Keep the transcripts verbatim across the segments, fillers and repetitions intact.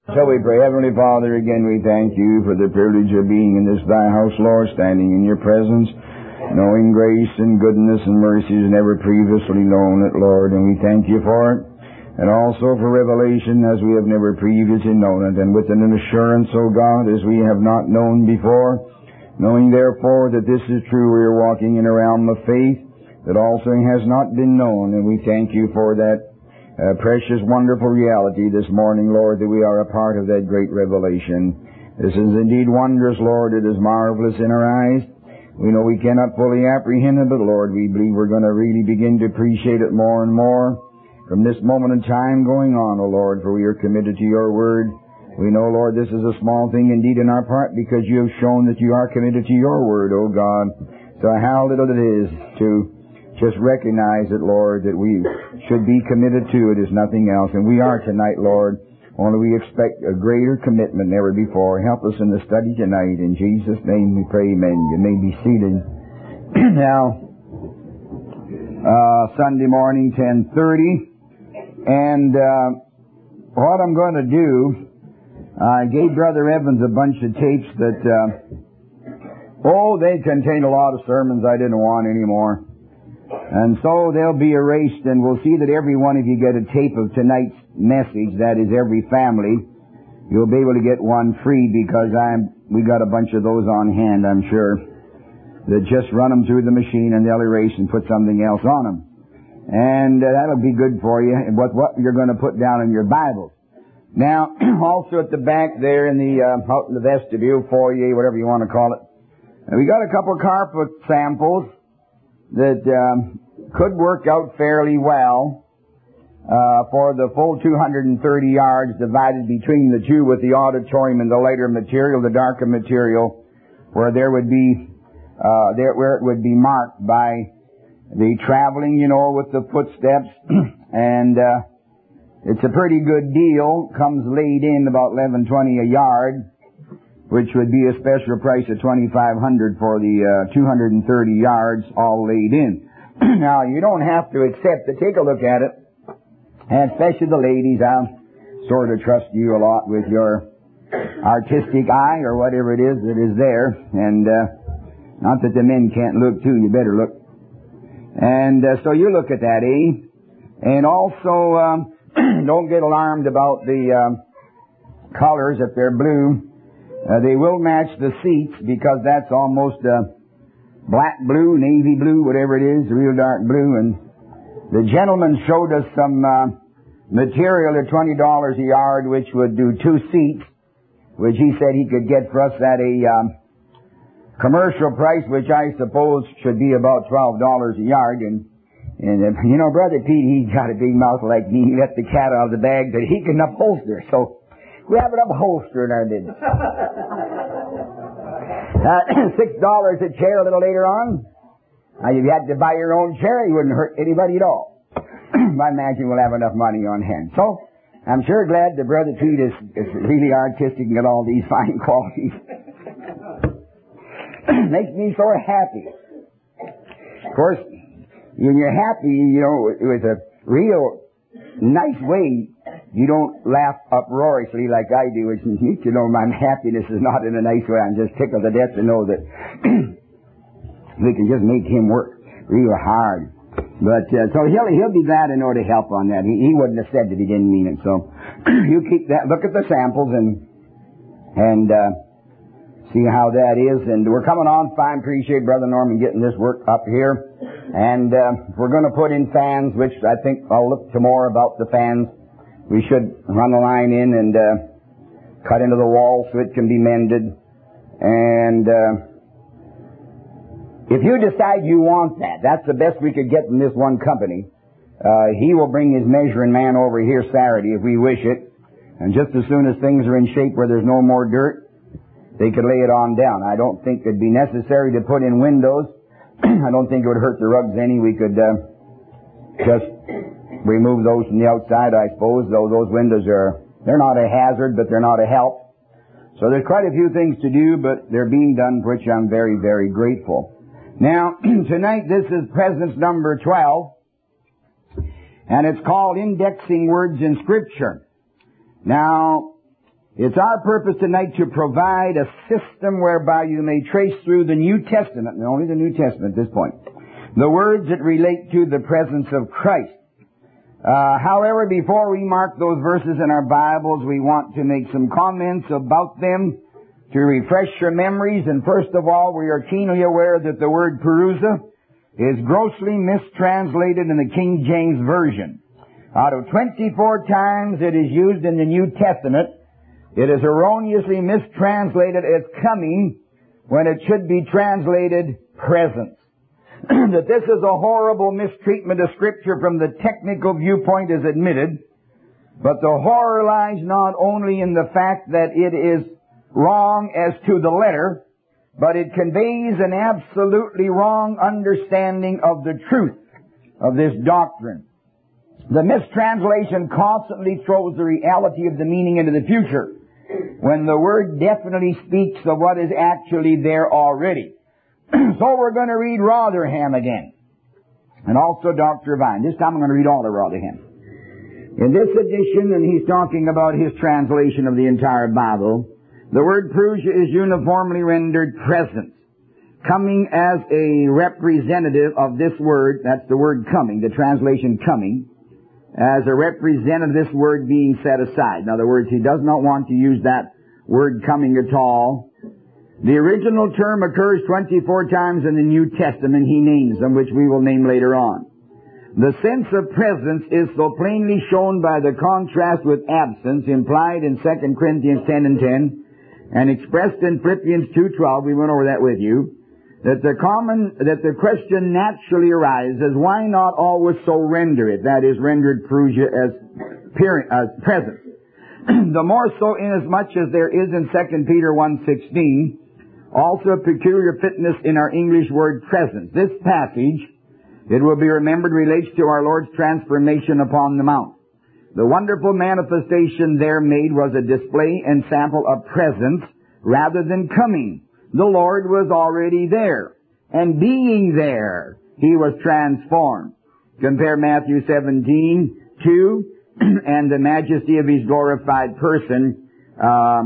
Shall we pray? Heavenly Father, again we thank you for the privilege of being in this thy house, Lord, standing in your presence, knowing grace and goodness and mercies never previously known it, Lord, and we thank you for it, and also for revelation as we have never previously known it, and with an assurance, O God, as we have not known before, knowing therefore that this is true, we are walking in a realm of faith that also has not been known, and we thank you for that Uh, precious, wonderful reality this morning, Lord, that we are a part of that great revelation. This is indeed wondrous, Lord. It is marvelous in our eyes. We know we cannot fully apprehend it, but Lord, we believe we're going to really begin to appreciate it more and more from this moment in time going on, O Lord, for we are committed to your word. We know, Lord, this is a small thing indeed in our part because you have shown that you are committed to your word, O God. So how little it is to just recognize it, Lord, that we should be committed to it is nothing else. And we are tonight, Lord, only we expect a greater commitment than ever before. Help us in the study tonight. In Jesus' name we pray, amen. You may be seated. Now, uh, Sunday morning, ten thirty. And uh, what I'm going to do, I gave Brother Evans a bunch of tapes that, uh, oh, they contain a lot of sermons I didn't want anymore. And so they'll be erased, and we'll see that every one of you get a tape of tonight's message. That is, every family. You'll be able to get one free because I'm, we got a bunch of those on hand, I'm sure. That just run them through the machine and they'll erase and put something else on them. And uh, that'll be good for you, and what, what you're going to put down in your Bible. Now, also at the back there in the, uh, out in the vestibule, foyer, whatever you want to call it, uh, we got a couple of carpet samples that um, could work out fairly well uh, for the full two hundred thirty yards divided between the two with the auditorium and the lighter material, the darker material, where there would be uh, there where it would be marked by the traveling, you know, with the footsteps, and uh, it's a pretty good deal. Comes laid in about eleven twenty a yard, which would be a special price of twenty-five hundred dollars for the uh, two hundred thirty yards all laid in. Now, you don't have to accept it. Take a look at it. And especially the ladies, I'll sort of trust you a lot with your artistic eye or whatever it is that is there. And uh, not that the men can't look too. You better look. And uh, so you look at that, eh? And also, um, don't get alarmed about the um, colors if they're blue. Uh, they will match the seats because that's almost uh, black blue, navy blue, whatever it is, real dark blue. And the gentleman showed us some uh, material at twenty dollars a yard, which would do two seats, which he said he could get for us at a um, commercial price, which I suppose should be about twelve dollars a yard. And, and uh, you know, Brother Pete, he's got a big mouth like me. He let the cat out of the bag that he can upholster. So we have it upholstered in our business. Uh, Six dollars a chair a little later on. Now, if you had to buy your own chair, you wouldn't hurt anybody at all. I imagine we'll have enough money on hand. So, I'm sure glad that Brother Pete is, is really artistic and got all these fine qualities. Makes me so happy. Of course, when you're happy, you know, with a real nice way, you don't laugh uproariously like I do. It's neat to know my happiness is not in a nice way. I'm just tickled to death to know that we can just make him work real hard. But uh, so he'll he'll be glad to know to help on that. He, he wouldn't have said that he didn't mean it. So you keep that. Look at the samples and and uh, see how that is. And we're coming on fine. Appreciate Brother Norman getting this work up here. And uh, we're going to put in fans, which I think I'll look to more about the fans. We should run the line in and uh, cut into the wall so it can be mended. And uh, if you decide you want that, that's the best we could get from this one company. Uh, he will bring his measuring man over here Saturday if we wish it. And just as soon as things are in shape where there's no more dirt, they could lay it on down. I don't think it'd be necessary to put in windows. I don't think it would hurt the rugs any. We could uh, just remove those from the outside, I suppose, though those windows are, they're not a hazard, but they're not a help. So there's quite a few things to do, but they're being done, for which I'm very, very grateful. Now, tonight this is presence number twelve, and it's called Indexing Words in Scripture. Now, It's our purpose tonight to provide a system whereby you may trace through the New Testament, and only the New Testament at this point, the words that relate to the presence of Christ. Uh, however, before we mark those verses in our Bibles, we want to make some comments about them to refresh your memories. And first of all, we are keenly aware that the word Parousia is grossly mistranslated in the King James Version. Out of twenty-four times it is used in the New Testament, it is erroneously mistranslated as coming when it should be translated presence. That this is a horrible mistreatment of Scripture from the technical viewpoint is admitted, but the horror lies not only in the fact that it is wrong as to the letter, but it conveys an absolutely wrong understanding of the truth of this doctrine. The mistranslation constantly throws the reality of the meaning into the future, when the word definitely speaks of what is actually there already. So we're going to read Rotherham again, and also Doctor Vine. This time I'm going to read all of Rotherham. In this edition, and he's talking about his translation of the entire Bible, the word Parousia is uniformly rendered presence, coming as a representative of this word. That's the word coming, the translation coming, as a representative of this word being set aside. In other words, he does not want to use that word coming at all. The original term occurs twenty-four times in the New Testament. He names them, which we will name later on. The sense of presence is so plainly shown by the contrast with absence implied in Second Corinthians ten and ten and expressed in Philippians two twelve. We went over that with you. That the common, that the question naturally arises, why not always so render it? That is, rendered Parousia as, as presence. The more so inasmuch as there is in Second Peter one sixteen also a peculiar fitness in our English word presence. This passage, it will be remembered, relates to our Lord's transformation upon the mount. The wonderful manifestation there made was a display and sample of presence rather than coming. The Lord was already there, and being there, He was transformed. Compare Matthew seventeen two, and the majesty of His glorified person, uh,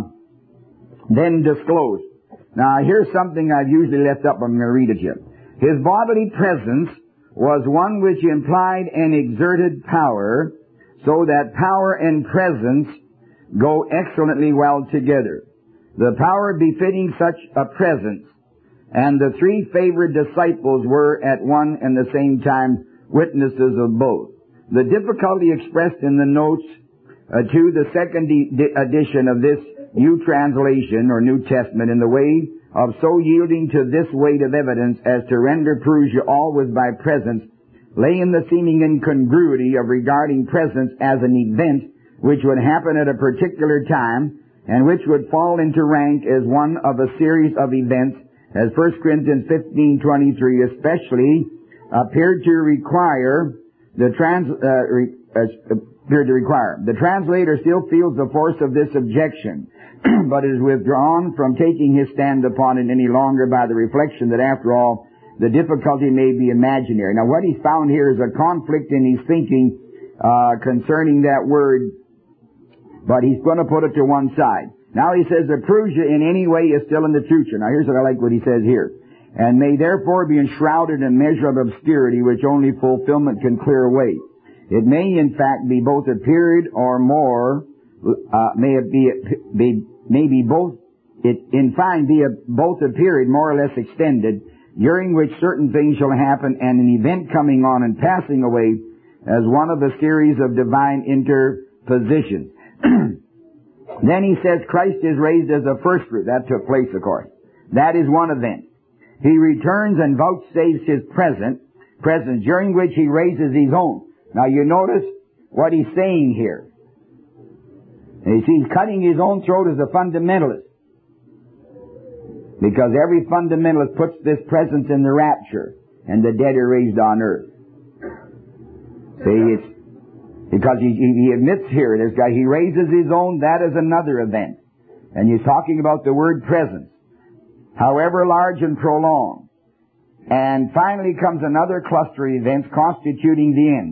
then disclosed. Now, here's something I've usually left up. I'm going to read it to you. His bodily presence was one which implied an exerted power, so that power and presence go excellently well together. The power befitting such a presence, and the three favored disciples were at one and the same time witnesses of both. The difficulty expressed in the notes uh, to the second e- edition of this New Translation or New Testament in the way of so yielding to this weight of evidence as to render Parousia always by presence, lay in the seeming incongruity of regarding presence as an event which would happen at a particular time and which would fall into rank as one of a series of events, as First Corinthians fifteen twenty-three especially appeared to require the trans uh, re, uh, appeared to require. The translator still feels the force of this objection, but is withdrawn from taking his stand upon it any longer by the reflection that, after all, the difficulty may be imaginary. Now, what he's found here is a conflict in his thinking uh, concerning that word, but he's going to put it to one side. Now he says that Parousia in any way is still in the future. Now here's what I like what he says here. And may therefore be enshrouded in a measure of obscurity which only fulfillment can clear away. It may in fact be both a period or more, uh, may it be, be, may be both, it in fine be a, both a period more or less extended, during which certain things shall happen and an event coming on and passing away as one of a series of divine interpositions. Then he says Christ is raised as a first fruit. That took place, of course. That is one event. He returns and vouchsafes his present, presence, during which he raises his own. Now you notice what he's saying here. And he's cutting his own throat as a fundamentalist. Because every fundamentalist puts this presence in the rapture, and the dead are raised on earth. See, it's because he, he admits here, this guy, he raises his own, that is another event. And he's talking about the word presence, however large and prolonged. And finally comes another cluster of events constituting the end.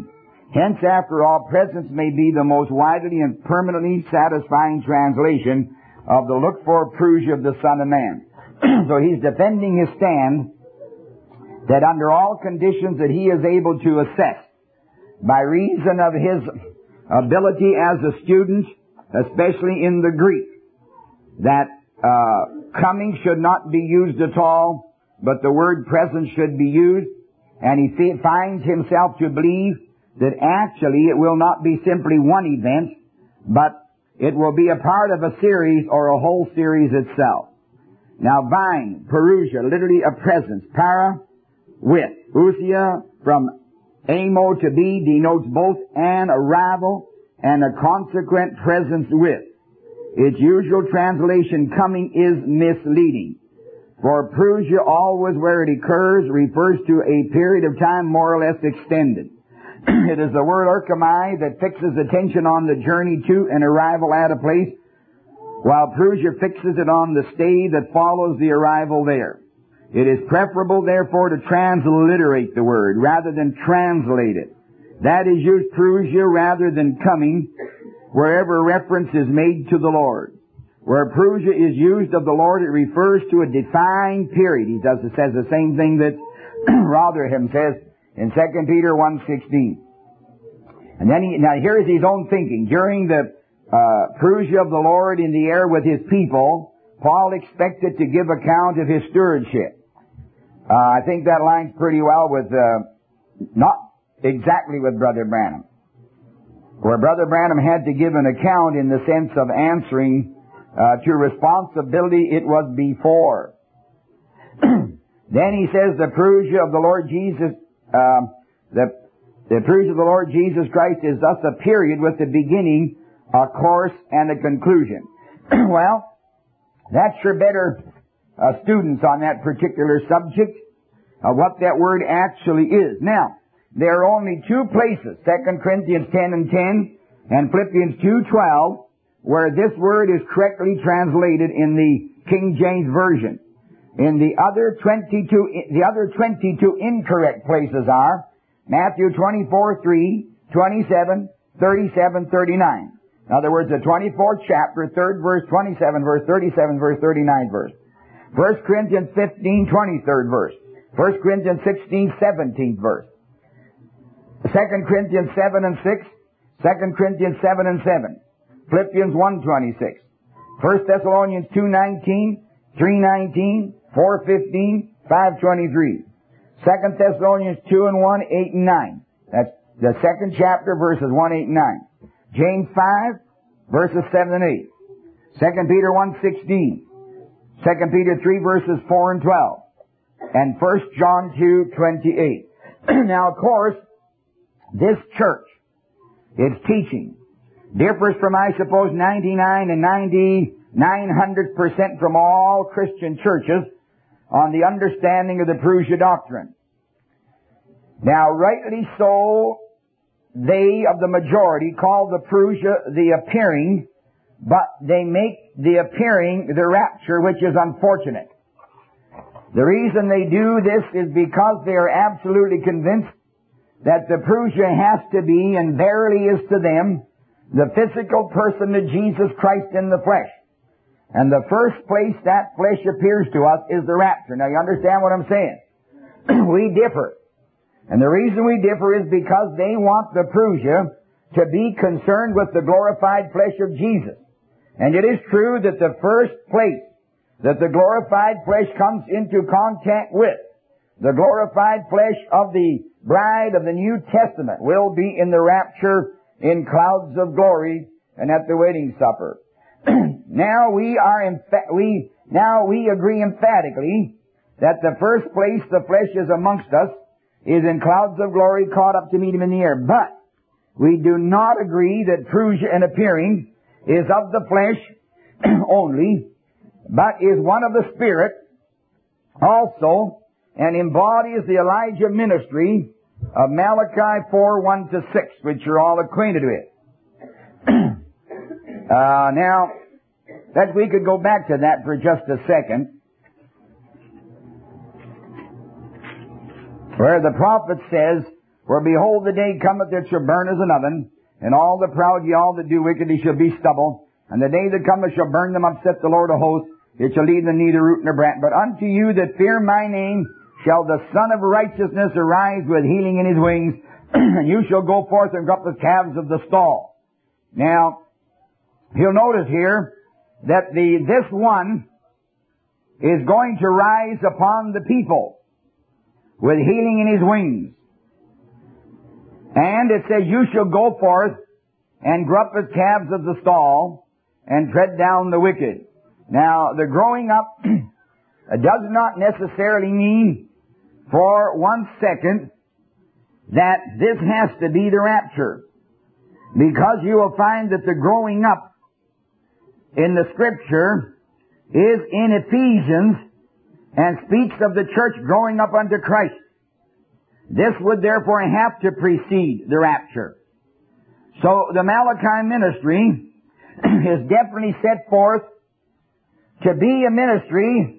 Hence, after all, presence may be the most widely and permanently satisfying translation of the looked-for Parousia of the Son of Man. So he's defending his stand that under all conditions that he is able to assess, by reason of his ability as a student, especially in the Greek, that uh, coming should not be used at all, but the word presence should be used, and he fi- finds himself to believe that actually it will not be simply one event, but it will be a part of a series or a whole series itself. Now, vine, Parousia, literally a presence. Para, with. Ousia, from amo, to be, denotes both an arrival and a consequent presence with. Its usual translation, coming, is misleading. For Parousia, always where it occurs, refers to a period of time more or less extended. It is the word erchomai that fixes attention on the journey to and arrival at a place, while Parousia fixes it on the stay that follows the arrival there. It is preferable, therefore, to transliterate the word rather than translate it. That is, use Parousia rather than coming wherever reference is made to the Lord. Where Parousia is used of the Lord, it refers to a defined period. He does, it says the same thing that Rotherham says in Second Peter one sixteen. And then he, now here is his own thinking. During the uh, Parousia of the Lord in the air with his people, Paul expected to give account of his stewardship. Uh, I think that lines pretty well with, uh, not exactly with Brother Branham. Where Brother Branham had to give an account in the sense of answering uh, to responsibility it was before. Then he says the Parousia of the Lord Jesus, uh, the, the Parousia of the Lord Jesus Christ is thus a period with the beginning, a course, and a conclusion. Well, that's your better uh, students on that particular subject, uh, what that word actually is. Now, there are only two places, Second Corinthians ten and ten and Philippians two twelve, where this word is correctly translated in the King James Version. In the other twenty-two, the other twenty-two incorrect places are Matthew twenty-four three, twenty-seven, thirty-seven, thirty-nine. In other words, the twenty-fourth chapter, third verse, twenty-seven verse, thirty-seven verse, thirty-nine verse. First Corinthians fifteen, twenty-third verse. First Corinthians sixteen, seventeenth verse. Second Corinthians seven and six. Second Corinthians seven and seven. Philippians one twenty-six. First Thessalonians two nineteen, three nineteen, four fifteen, five twenty-three. Second Thessalonians two and one, eight and nine. That's the second chapter, verses one, eight and nine. James five, verses seven and eight. Second Peter one sixteen. Second Peter three, verses four and twelve. And First John two twenty-eight. Now, of course, this church, its teaching, differs from, I suppose, ninety-nine and ninety-nine hundred percent from all Christian churches on the understanding of the Parousia doctrine. Now, rightly so, they of the majority call the Parousia the appearing, but they make the appearing the rapture, which is unfortunate. The reason they do this is because they are absolutely convinced that the Parousia has to be, and verily is to them, the physical person of Jesus Christ in the flesh. And the first place that flesh appears to us is the rapture. Now you understand what I'm saying? We differ. And the reason we differ is because they want the Parousia to be concerned with the glorified flesh of Jesus. And it is true that the first place that the glorified flesh comes into contact with the glorified flesh of the bride of the New Testament will be in the rapture in clouds of glory and at the wedding supper. Now we are emph- we now we agree emphatically that the first place the flesh is amongst us is in clouds of glory caught up to meet him in the air. But we do not agree that Parousia and appearing is of the flesh only, but is one of the Spirit also, and embodies the Elijah ministry of Malachi four, one to six, which you're all acquainted with. uh, now, that we could go back to that for just a second, where the prophet says, For behold, the day cometh that shall burn as an oven, and all the proud, yea, all that do wickedly shall be stubble. And the day that cometh shall burn them up, saith the Lord of hosts. It shall leave them neither root nor branch. But unto you that fear my name shall the Son of Righteousness arise with healing in his wings, and you shall go forth and crop the calves of the stall. Now, you'll notice here that the this one is going to rise upon the people with healing in his wings. And it says, you shall go forth and grup the calves of the stall and tread down the wicked. Now, the growing up does not necessarily mean for one second that this has to be the rapture. Because you will find that the growing up in the Scripture is in Ephesians and speaks of the church growing up unto Christ. This would therefore have to precede the rapture. So the Malachi ministry is definitely set forth to be a ministry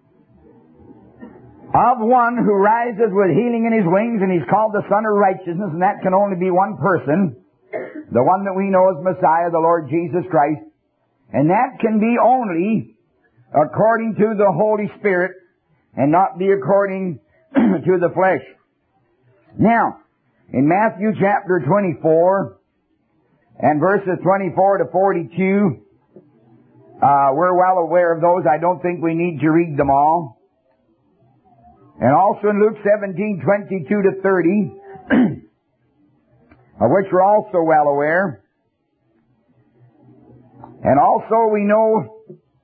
of one who rises with healing in his wings, and he's called the Son of Righteousness, and that can only be one person, the one that we know as Messiah, the Lord Jesus Christ. And that can be only according to the Holy Spirit and not be according to the flesh. Now, in Matthew chapter twenty-four and verses twenty-four to forty-two, uh, we're well aware of those. I don't think we need to read them all. And also in Luke seventeen, twenty-two to thirty, of which we're also well aware. And also we know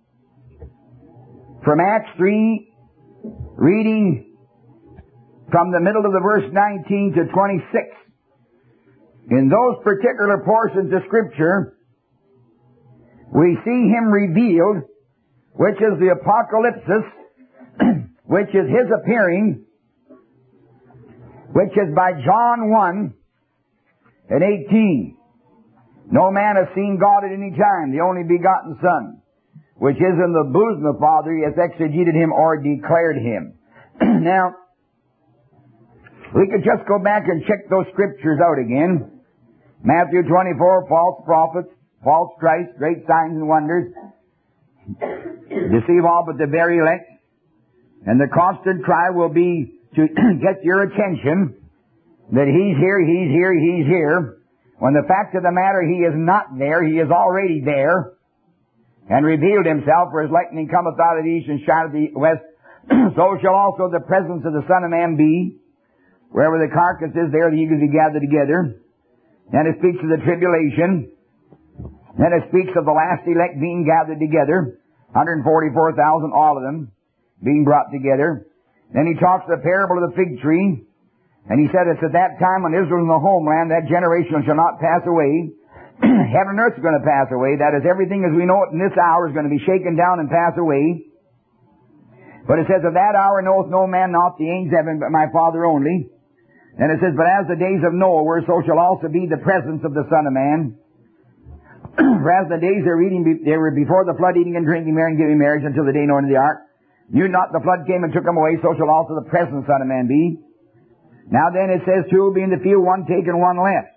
from Acts three, reading from the middle of the verse nineteen to twenty-six, in those particular portions of Scripture, we see him revealed, which is the apocalypsis, which is his appearing, which is by John one and eighteen. No man has seen God at any time, the only begotten Son, which is in the bosom of the Father, he has exegeted him or declared him. Now, we could just go back and check those Scriptures out again. Matthew twenty-four, false prophets, false Christ, great signs and wonders, deceive all but the very elect. And the constant cry will be to get your attention that he's here, he's here, he's here. When the fact of the matter, he is not there, he is already there, and revealed himself, for as lightning cometh out of the east and shineth the west, so shall also the presence of the Son of Man be. Wherever the carcass is, there the eagles be gathered together. Then it speaks of the tribulation. Then it speaks of the last elect being gathered together. one hundred forty-four thousand, all of them, being brought together. Then he talks the parable of the fig tree. And he said, it's at that time when Israel is in the homeland, that generation shall not pass away. Heaven and earth is going to pass away. That is, everything as we know it in this hour is going to be shaken down and pass away. But it says, of that hour knoweth no man, not the angels heaven, but my Father only. And it says, but as the days of Noah were, so shall also be the presence of the Son of Man. For as the days they were, eating, they were before the flood, eating and drinking, marrying, giving marriage, until the day known of the ark. Knew not the flood came and took them away, so shall also the present Son of Man be. Now then it says, two will be in the field, one taken, one left.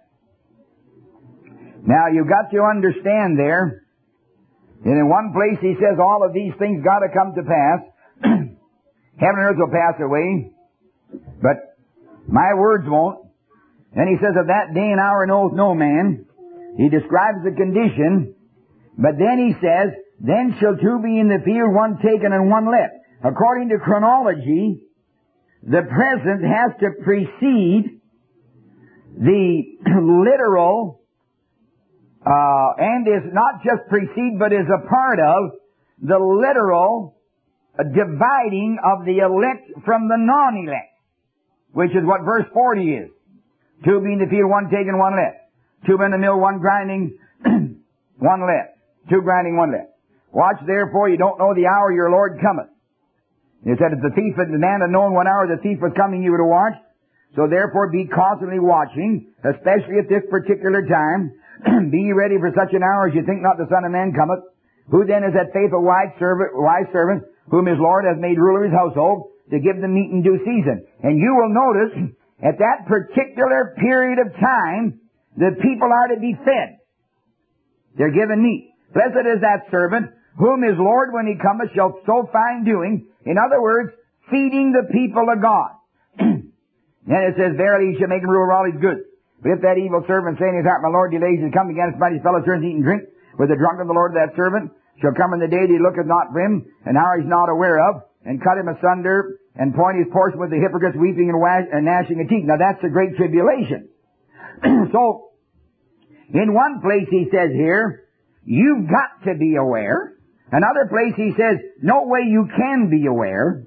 Now you've got to understand there, and in one place he says all of these things got to come to pass. Heaven and earth will pass away, but my words won't. Then he says, of that day and hour knoweth no man. He describes the condition, but then he says, then shall two be in the field, one taken and one left. According to chronology, the present has to precede the literal, uh, and is not just precede, but is a part of the literal uh, dividing of the elect from the non-elect, which is what verse forty is. Two be in the field, one taken, one left. Two in the mill, one grinding, one left. Two grinding, one left. Watch therefore, you don't know the hour your Lord cometh. It said, if the thief had, the man had known what hour the thief was coming, you would have watched. So therefore be constantly watching, especially at this particular time. Be ready for such an hour as you think not the Son of Man cometh. Who then is that faithful wise servant, wise servant, whom his Lord hath made ruler of his household, to give them meat in due season? And you will notice, at that particular period of time, the people are to be fed. They're given meat. Blessed is that servant whom his Lord, when he cometh, shall so find doing. In other words, feeding the people of God. Then it says, verily he shall make him rule over all his goods. But if that evil servant say in his heart, my Lord delays his coming against his fellow servants, eat and drink, with the drunken the Lord of that servant shall come in the day that he looketh not for him, and hour he's not aware of, and cut him asunder, and point his portion with the hypocrites, weeping and, wash, and gnashing of teeth. Now that's the great tribulation. So, in one place he says here, you've got to be aware. Another place he says, no way you can be aware.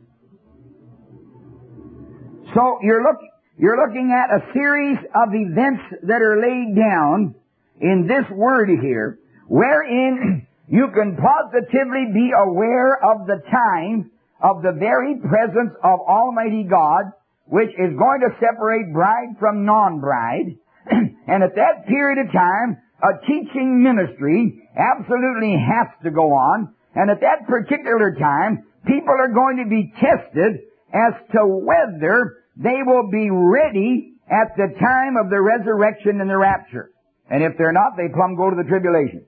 So you're look, you're looking at a series of events that are laid down in this word here, wherein you can positively be aware of the time of the very presence of Almighty God, which is going to separate bride from non-bride. And at that period of time, a teaching ministry absolutely has to go on. And at that particular time, people are going to be tested as to whether they will be ready at the time of the resurrection and the rapture. And if they're not, they plumb go to the tribulation.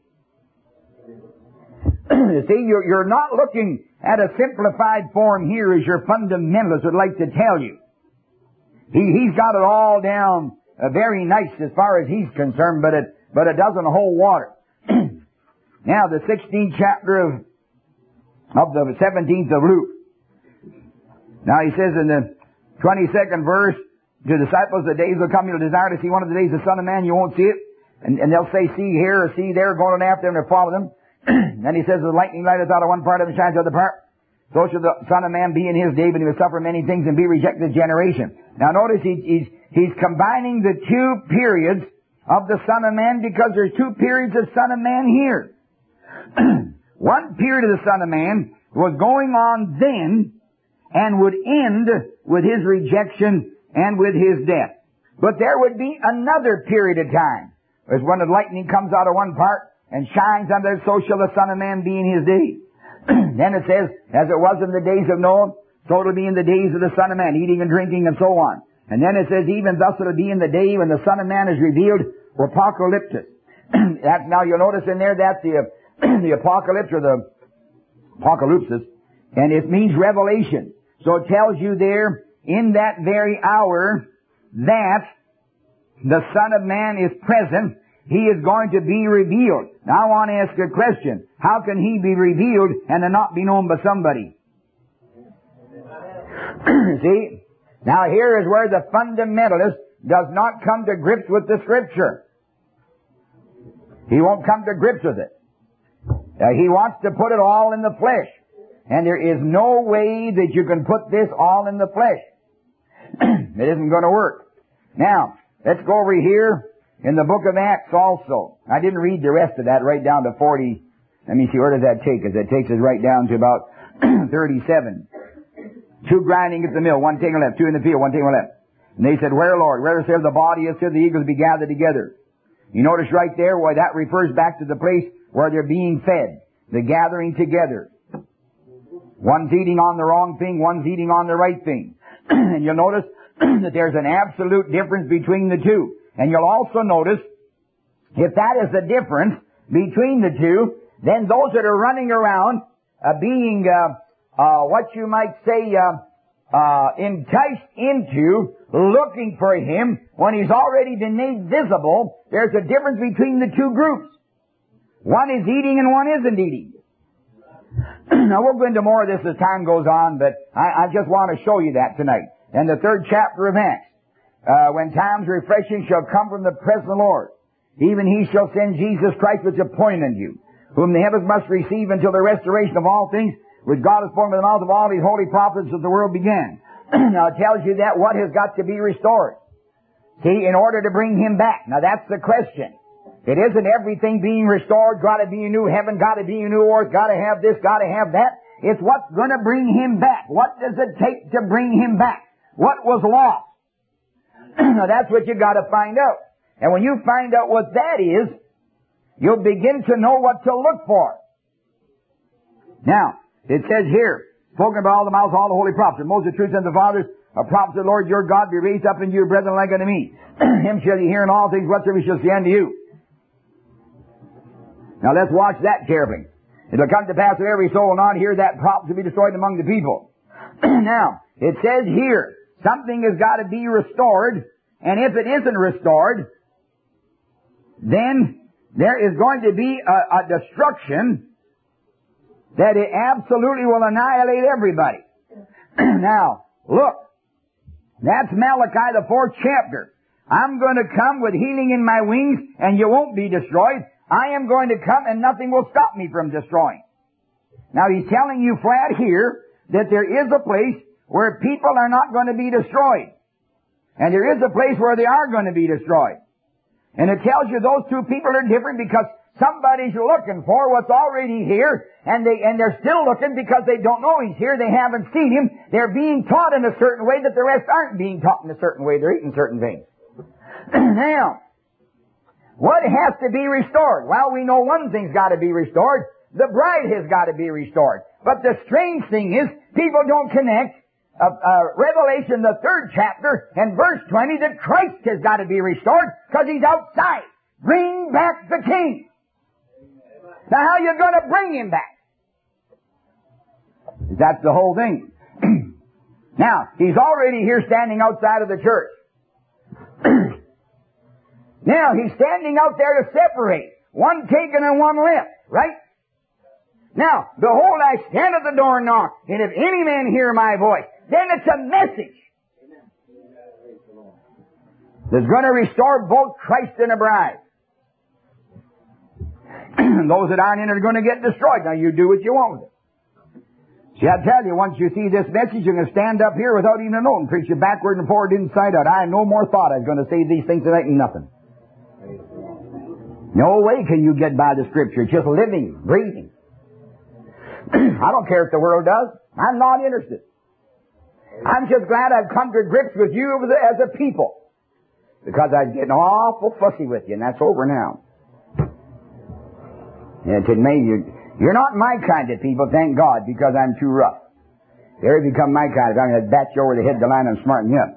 You see, you're, you're not looking at a simplified form here as your fundamentalist would like to tell you. He, he's got it all down uh, very nice as far as he's concerned, but it, but it doesn't hold water. Now, the sixteenth chapter of, of the seventeenth of Luke. Now he says in the twenty-second verse, to disciples, the days will come, you'll desire to see one of the days of the Son of Man, you won't see it. And, and they'll say, see here or see there, going after them, they'll follow them. Then he says, the lightning lighteth out of one part of and shines out of the part. So shall the Son of Man be in his day, but he will suffer many things and be rejected generation. Now notice he, he's, he's combining the two periods of the Son of Man because there's two periods of Son of Man here. One period of the Son of Man was going on then and would end with his rejection and with his death. But there would be another period of time, as when the lightning comes out of one part and shines under it, so shall the Son of Man be in his day. Then it says, as it was in the days of Noah, so it'll be in the days of the Son of Man, eating and drinking and so on. And then it says, even thus it'll be in the day when the Son of Man is revealed, or apocalyptus. That's, now you'll notice in there that the, the apocalypse or the apocalypsis, and it means revelation. So it tells you there, in that very hour, that the Son of Man is present. He is going to be revealed. Now I want to ask a question. How can he be revealed and not be known by somebody? See? Now here is where the fundamentalist does not come to grips with the Scripture. He won't come to grips with it. Uh, he wants to put it all in the flesh. And there is no way that you can put this all in the flesh. It isn't going to work. Now, let's go over here in the book of Acts also. I didn't read the rest of that right down to forty. Let me see, where does that take us? That takes us right down to about thirty-seven. Two grinding at the mill, one taking left, two in the field, one taking left. And they said, where, Lord? Where said the body is, said the eagles be gathered together. You notice right there why that refers back to the place where they're being fed. The gathering together. One's eating on the wrong thing, one's eating on the right thing. And you'll notice that there's an absolute difference between the two. And you'll also notice, if that is the difference between the two, then those that are running around, uh, being, uh, uh, what you might say, uh, uh, enticed into looking for him when he's already been made visible, there's a difference between the two groups. One is eating and one isn't eating. Now we'll go into more of this as time goes on, but I, I just want to show you that tonight. In the third chapter of Acts, uh, when times refreshing shall come from the presence of the Lord, even he shall send Jesus Christ which appointed you, whom the heavens must receive until the restoration of all things, which God has formed by the mouth of all these holy prophets since the world began. Now it tells you that what has got to be restored. See, in order to bring him back. Now that's the question. It isn't everything being restored, gotta be a new heaven, gotta be a new earth, gotta have this, gotta have that. It's what's gonna bring him back. What does it take to bring him back? What was lost? Now that's what you gotta find out. And when you find out what that is, you'll begin to know what to look for. Now, it says here, spoken by all the mouths of all the holy prophets, Moses, truth, and the fathers, a prophet of the Lord your God be raised up unto your brethren like unto me. Him shall ye hear in all things whatsoever he shall say unto you. Now let's watch that carefully. It'll come to pass that every soul will not hear that prophet to be destroyed among the people. Now, it says here, something has got to be restored, and if it isn't restored, then there is going to be a, a destruction that it absolutely will annihilate everybody. Now, look, that's Malachi, the fourth chapter. I'm going to come with healing in my wings, and you won't be destroyed. I am going to come, and nothing will stop me from destroying. Now, he's telling you flat here that there is a place where people are not going to be destroyed. And there is a place where they are going to be destroyed. And it tells you those two people are different because somebody's looking for what's already here, and they, and they're still looking because they don't know he's here. They haven't seen him. They're being taught in a certain way that the rest aren't being taught in a certain way. They're eating certain things. Now, what has to be restored? Well, we know one thing's got to be restored. The bride has got to be restored. But the strange thing is, people don't connect uh, uh, Revelation, the third chapter, and verse twenty, that Christ has got to be restored because he's outside. Bring back the King. Now, how are you going to bring him back? That's the whole thing. Now, he's already here standing outside of the church. Now, he's standing out there to separate. One taken and one left, right? Now, behold, I stand at the door and knock, and if any man hear my voice, then it's a message that's going to restore both Christ and the bride. Those that aren't in it are going to get destroyed. Now, you do what you want with it. See, I tell you, once you see this message, you're going to stand up here without even knowing, preach it backward and forward, inside out. I had no more thought I was going to say these things tonight and nothing. No way can you get by the Scripture. It's just living, breathing. I don't care if the world does. I'm not interested. I'm just glad I've come to grips with you as a people. Because I was getting awful fussy with you, and that's over now. And to me, you, you're not my kind of people, thank God, because I'm too rough. If you ever become my kind of people, I'm going to bat you over the head the line and smarten you up.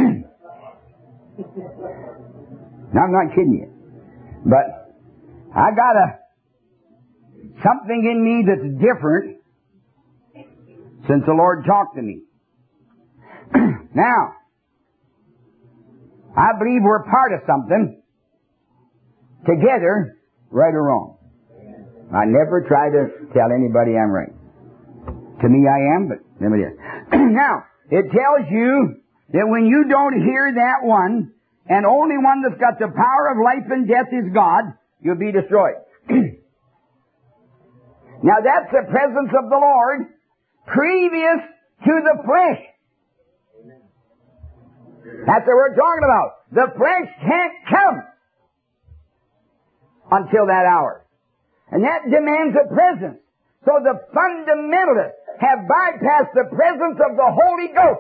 Now, I'm not kidding you. But I got a something in me that's different since the Lord talked to me. Now, I believe we're part of something together, right or wrong. I never try to tell anybody I'm right. To me I am, but nobody is. Now, it tells you that when you don't hear that one, and only one that's got the power of life and death is God, you'll be destroyed. Now that's the presence of the Lord previous to the flesh. That's what we're talking about. The flesh can't come until that hour. And that demands a presence. So the fundamentalists have bypassed the presence of the Holy Ghost.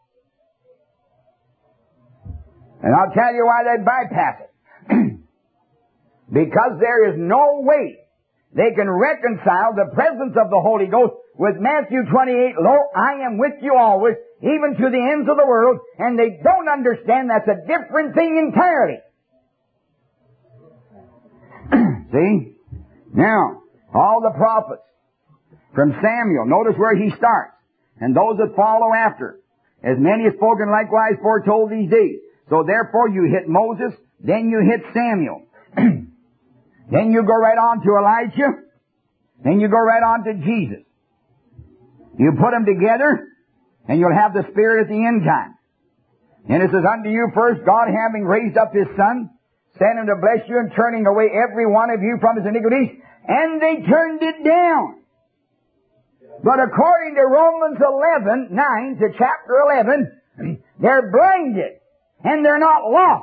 And I'll tell you why they bypass it. Because there is no way they can reconcile the presence of the Holy Ghost with Matthew twenty-eight, lo, I am with you always, even to the ends of the world, and they don't understand that's a different thing entirely. See? Now, all the prophets, from Samuel, notice where he starts, and those that follow after, as many as spoken likewise foretold these days. So therefore you hit Moses, then you hit Samuel. Then you go right on to Elijah, then you go right on to Jesus. You put them together, and you'll have the Spirit at the end time. And it says, unto you first, God having raised up His Son, sent Him to bless you and turning away every one of you from his iniquities, and they turned it down. But according to Romans eleven, nine to chapter eleven, they're blinded, and they're not lost.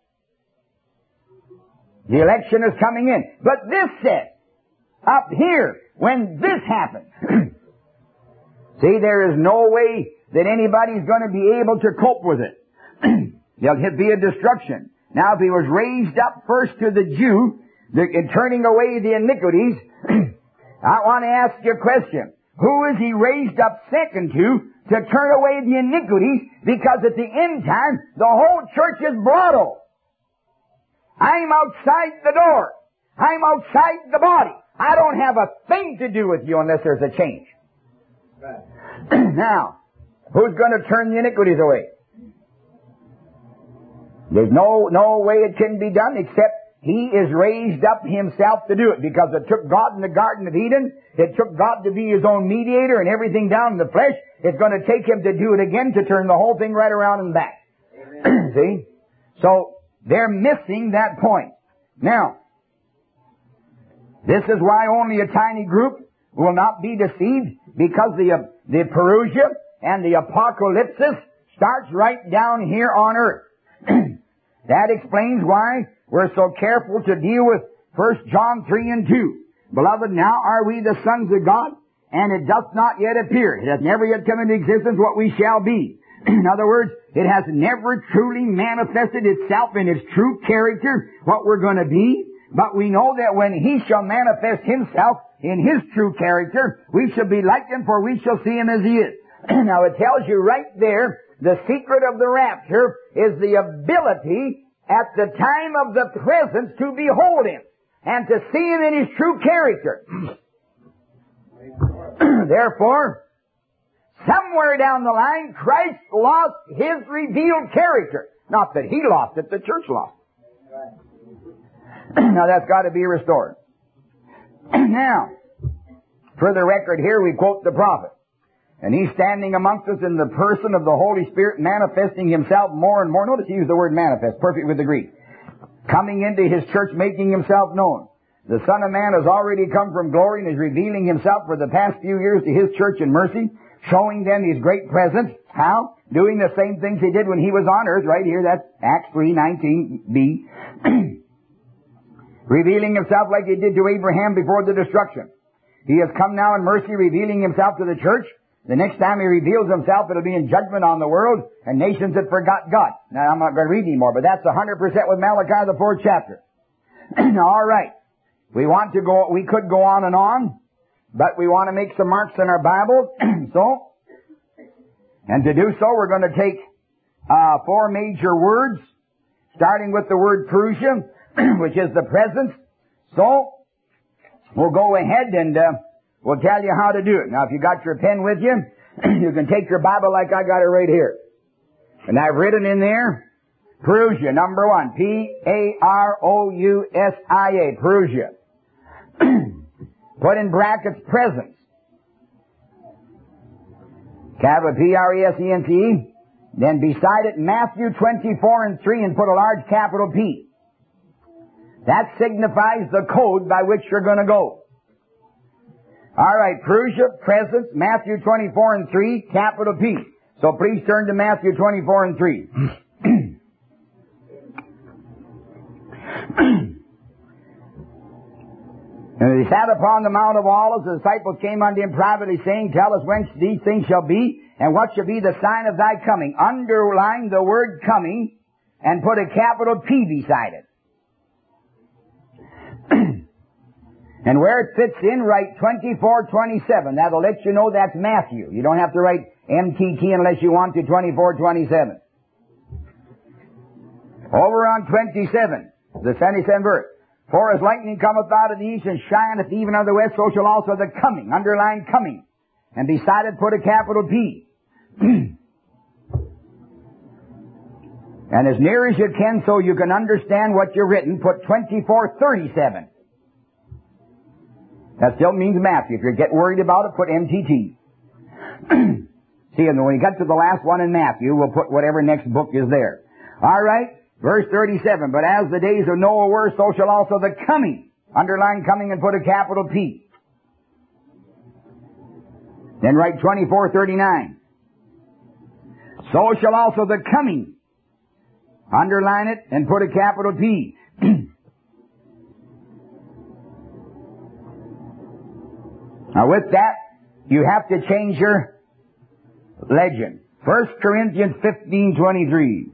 The election is coming in. But this says, up here, when this happens, see, there is no way that anybody's going to be able to cope with it. There'll be a destruction. Now, if he was raised up first to the Jew, the, in turning away the iniquities, I want to ask you a question. Who is he raised up second to, to turn away the iniquities, because at the end time, the whole church is blotto. I'm outside the door. I'm outside the body. I don't have a thing to do with you unless there's a change. Right. Now, who's going to turn the iniquities away? There's no, no way it can be done except He is raised up Himself to do it, because it took God in the Garden of Eden. It took God to be His own mediator and everything down in the flesh. It's going to take Him to do it again to turn the whole thing right around and back. See? So, they're missing that point. Now, this is why only a tiny group will not be deceived, because the, uh, the Parousia and the Apocalypsis starts right down here on earth. That explains why we're so careful to deal with First John three and two. Beloved, now are we the sons of God, and it doth not yet appear. It hath never yet come into existence what we shall be. In other words, it has never truly manifested itself in its true character, what we're going to be. But we know that when He shall manifest Himself in His true character, we shall be like Him, for we shall see Him as He is. Now it tells you right there, the secret of the rapture is the ability at the time of the presence to behold Him and to see Him in His true character. Therefore, somewhere down the line, Christ lost His revealed character. Not that He lost it, the church lost it. Now that's got to be restored. Now, for the record here, we quote the prophet. And He's standing amongst us in the person of the Holy Spirit, manifesting Himself more and more. Notice He used the word manifest, perfect with the Greek. Coming into His church, making Himself known. The Son of Man has already come from glory and is revealing Himself for the past few years to His church in mercy, showing them His great presence. How? Doing the same things He did when He was on earth, right here, that's Acts three nineteen b. Revealing Himself like He did to Abraham before the destruction. He has come now in mercy, revealing Himself to the church. The next time He reveals Himself, it'll be in judgment on the world and nations that forgot God. Now, I'm not going to read anymore, but that's one hundred percent with Malachi, the fourth chapter. All right. We want to go, we could go on and on, but we want to make some marks in our Bible. So, and to do so, we're going to take uh four major words, starting with the word Parousia, which is the presence. So, we'll go ahead and uh we'll tell you how to do it. Now, if you got your pen with you, you can take your Bible like I got it right here. And I've written in there, Parousia, number one. P A R O U S I A, Parousia. Put in brackets, presence. Capital P R E S E N T E. Then beside it, Matthew twenty-four and three, and put a large capital P. That signifies the code by which you're going to go. All right, Parousia, presence, Matthew twenty-four and three, capital P. So please turn to Matthew twenty-four and three. And they sat upon the Mount of Olives, the disciples came unto Him privately, saying, Tell us whence these things shall be, and what shall be the sign of Thy coming. Underline the word coming, and put a capital P beside it. And where it fits in, write twenty-four twenty-seven. That'll let you know that's Matthew. You don't have to write M T T unless you want to, twenty-four twenty-seven. Over on twenty-seven, the seventy-seventh verse. For as lightning cometh out of the east and shineth even of the west, so shall also the coming, underline coming. And beside it put a capital P. And as near as you can so you can understand what you're written, put twenty-four thirty-seven. That still means Matthew. If you get worried about it, put M T T. See, and when we get to the last one in Matthew, we'll put whatever next book is there. All right, verse thirty-seven. But as the days of Noah were, so shall also the coming. Underline coming and put a capital P. Then write twenty-four thirty-nine. So shall also the coming. Underline it and put a capital P. Now with that, you have to change your legend. First Corinthians fifteen twenty-three.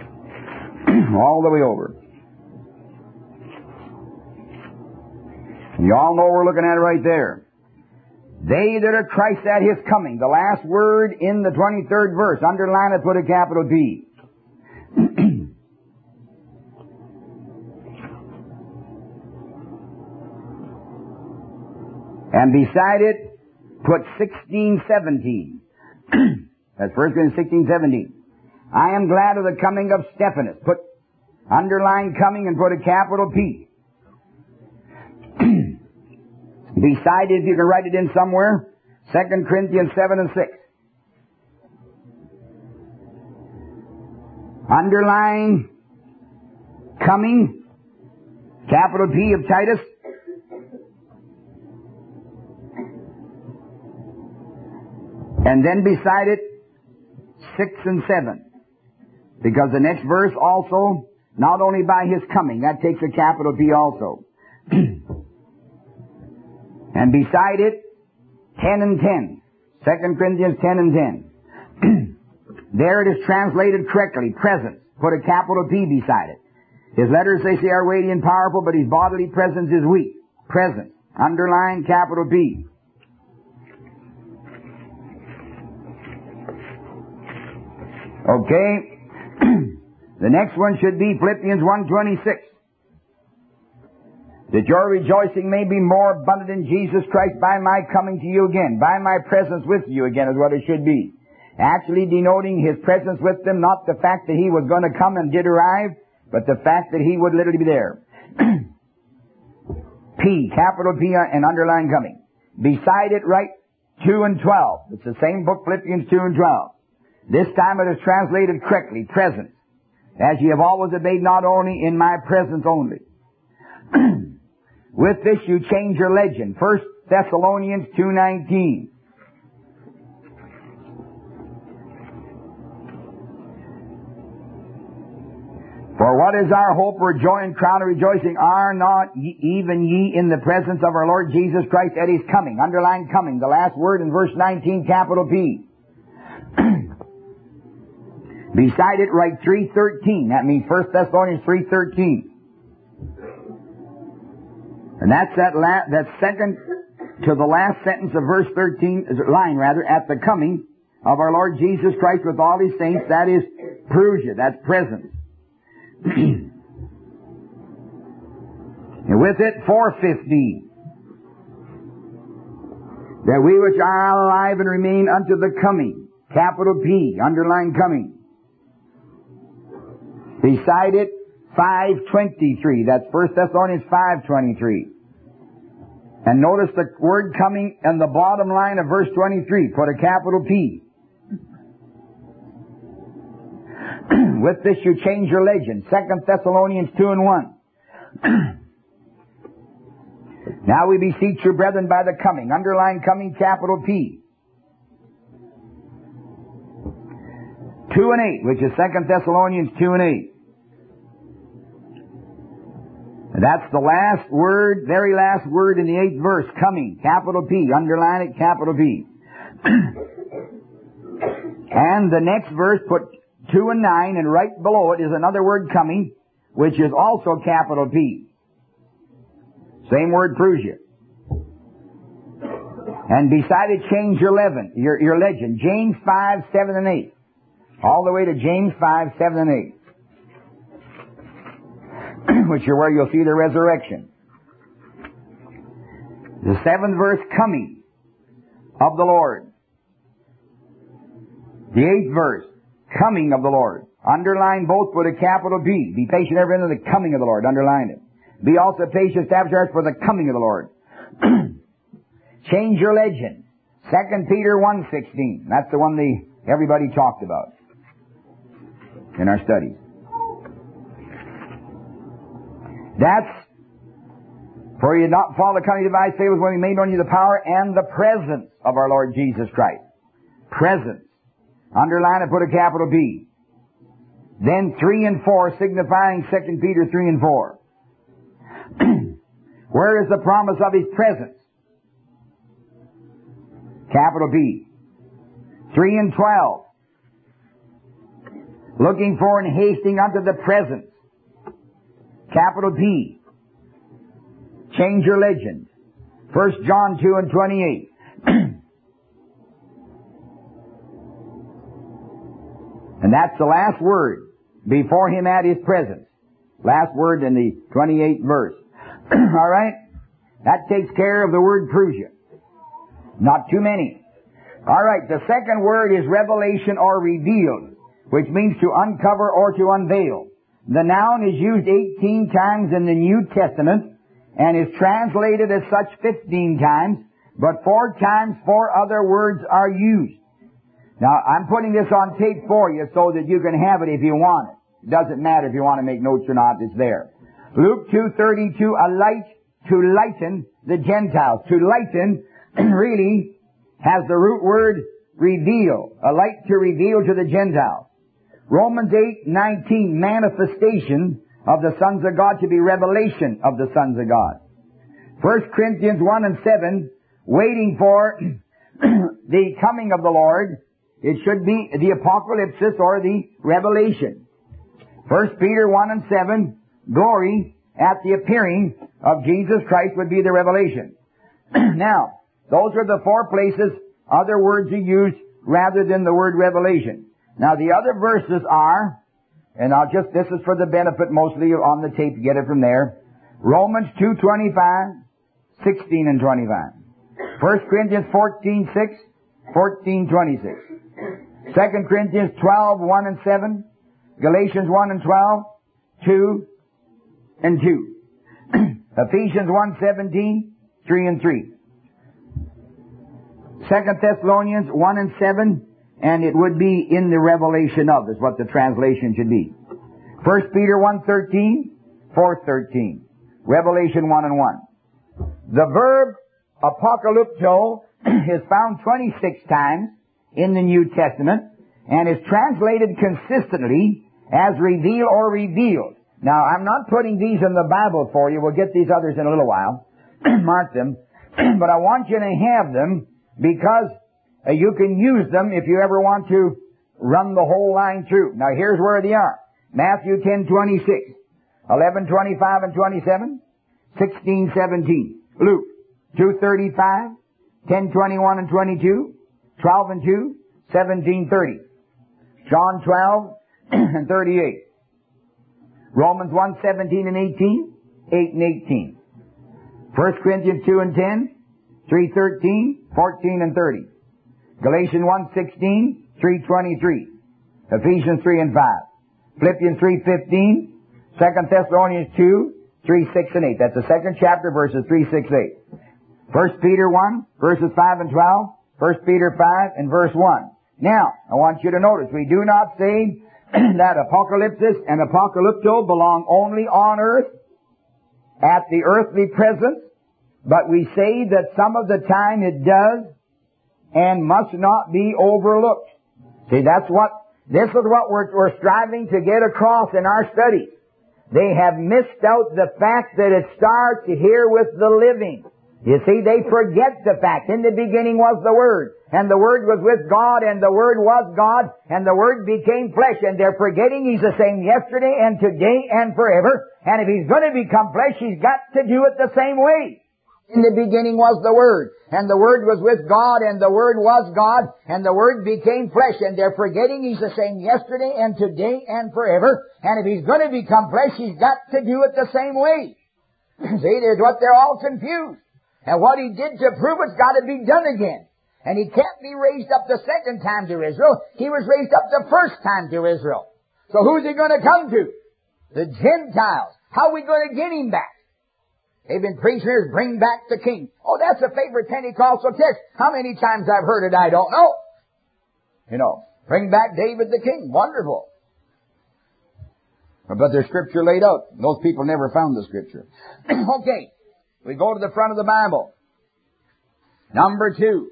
All the way over. You all know we're looking at it right there. They that are Christ at His coming. The last word in the twenty-third verse. Underline it, put a capital P. And beside it, put sixteen seventeen. That's First Corinthians sixteen seventeen. I am glad of the coming of Stephanus. Put, underline coming and put a capital P. Beside it, if you can write it in somewhere, Second Corinthians seven and six. Underline coming, capital P of Titus. And then beside it, six and seven. Because the next verse also, not only by His coming, that takes a capital P also. And beside it, ten and ten. Second Corinthians ten and ten. There it is translated correctly, presence. Put a capital P beside it. His letters, they say, are weighty and powerful, but His bodily presence is weak. Presence. Underline capital P. Okay. The next one should be Philippians one twenty-six. That your rejoicing may be more abundant in Jesus Christ by my coming to you again, by my presence with you again is what it should be. Actually denoting His presence with them, not the fact that He was going to come and did arrive, but the fact that He would literally be there. P, capital P and underline coming. Beside it, write two and twelve. It's the same book, Philippians two and twelve. This time it is translated correctly, presence. As ye have always obeyed, not only in my presence only. With this you change your legend. First Thessalonians two nineteen. For what is our hope or joy and crown of rejoicing? Are not ye, even ye in the presence of our Lord Jesus Christ at His coming? Underline coming. The last word in verse nineteen, capital P. Beside it, write three thirteen. That means First Thessalonians three thirteen. And that's that la- that second to the last sentence of verse thirteen, line rather, at the coming of our Lord Jesus Christ with all His saints. That is Prusia. That's present. And with it, four fifteen. That we which are alive and remain unto the coming. Capital P, underline coming. Beside it, five twenty-three. That's First Thessalonians five twenty-three. And notice the word coming in the bottom line of verse twenty-three. Put a capital P. With this you change your legend. Second Thessalonians two and one. Now we beseech you, brethren, by the coming. Underline coming, capital P. Two and eight, which is Second Thessalonians two and eight. That's the last word, very last word in the eighth verse, coming, capital P. Underline it, capital P. And the next verse, put two and nine, and right below it is another word coming, which is also capital P. Same word, Prusia. And beside it, change your eleven, your, your legend. James five, seven, and eight. All the way to James five, seven, and eight. Which are where you'll see the resurrection. The seventh verse, coming of the Lord. The eighth verse, coming of the Lord. Underline both with a capital B. Be patient ever into the coming of the Lord. Underline it. Be also patient, establish your hearts for the coming of the Lord. Change your legend. Second Peter one sixteen. That's the one the everybody talked about in our studies. That's for you not follow the cunning device fables when we made on you the power and the presence of our Lord Jesus Christ. Presence. Underline and put a capital B. Then three and four signifying Second Peter three and four. Where is the promise of His presence? Capital B. Three and twelve. Looking for and hasting unto the presence. Capital P. change your legend. First John two and twenty-eight. And that's the last word before Him at His presence. Last word in the twenty-eighth verse. All right? That takes care of the word Prusia. Not too many. All right, the second word is revelation or revealed, which means to uncover or to unveil. The noun is used eighteen times in the New Testament and is translated as such fifteen times, but four times four other words are used. Now, I'm putting this on tape for you so that you can have it if you want it. It doesn't matter if you want to make notes or not, it's there. Luke two thirty-two, a light to lighten the Gentiles. To lighten really has the root word reveal. A light to reveal to the Gentiles. Romans eight nineteen, manifestation of the sons of God to be revelation of the sons of God. First Corinthians one and seven, waiting for the coming of the Lord. It should be the apocalypse or the revelation. First Peter one and seven, glory at the appearing of Jesus Christ would be the revelation. Now, those are the four places other words are used rather than the word revelation. Now, the other verses are, and I'll just, this is for the benefit mostly on the tape, get it from there. Romans two twenty-five, sixteen and twenty-five. First Corinthians fourteen six, fourteen twenty-six. Second Corinthians twelve one and seven. Galatians one and twelve, two and two. Ephesians one seventeen, three and three. Second Thessalonians one and seven, and it would be in the revelation of, is what the translation should be. First Peter one thirteen, four thirteen. Revelation one and one. The verb apocalypto is found twenty-six times in the New Testament and is translated consistently as reveal or revealed. Now, I'm not putting these in the Bible for you. We'll get these others in a little while. Mark them. But I want you to have them because uh, you can use them if you ever want to run the whole line through. Now, here's where they are. Matthew ten twenty-six, eleven twenty-five and twenty-seven, sixteen seventeen. Luke two thirty-five, ten twenty-one and twenty-two, twelve and two, seventeen thirty. John twelve and thirty-eight. Romans one seventeen and eighteen, eight and eighteen. First Corinthians two and ten, three thirteen, fourteen and thirty. Galatians one sixteen, three twenty-three. Ephesians three and five. Philippians three fifteen, Second Thessalonians two, three, six and eight. That's the second chapter, verses three, six, eight. First Peter one, verses five and twelve. First Peter five and verse one. Now, I want you to notice, we do not say that apocalypsis and apocalypto belong only on earth at the earthly presence, but we say that some of the time it does and must not be overlooked. See, that's what, this is what we're, we're striving to get across in our study. They have missed out the fact that it starts here with the living. You see, they forget the fact. In the beginning was the Word, and the Word was with God, and the Word was God, and the Word became flesh, and they're forgetting He's the same yesterday and today and forever, and if He's going to become flesh, He's got to do it the same way. In the beginning was the Word, and the Word was with God, and the Word was God, and the Word became flesh, and they're forgetting He's the same yesterday and today and forever, and if He's going to become flesh, He's got to do it the same way. See, there's what they're all confused. And what He did to prove it's got to be done again. And He can't be raised up the second time to Israel. He was raised up the first time to Israel. So who's He going to come to? The Gentiles. How are we going to get Him back? They've been preaching here, bring back the King. Oh, that's a favorite Pentecostal text. How many times I've heard it, I don't know. You know, bring back David the King. Wonderful. But there's Scripture laid out. Those people never found the Scripture. Okay. We go to the front of the Bible. Number two.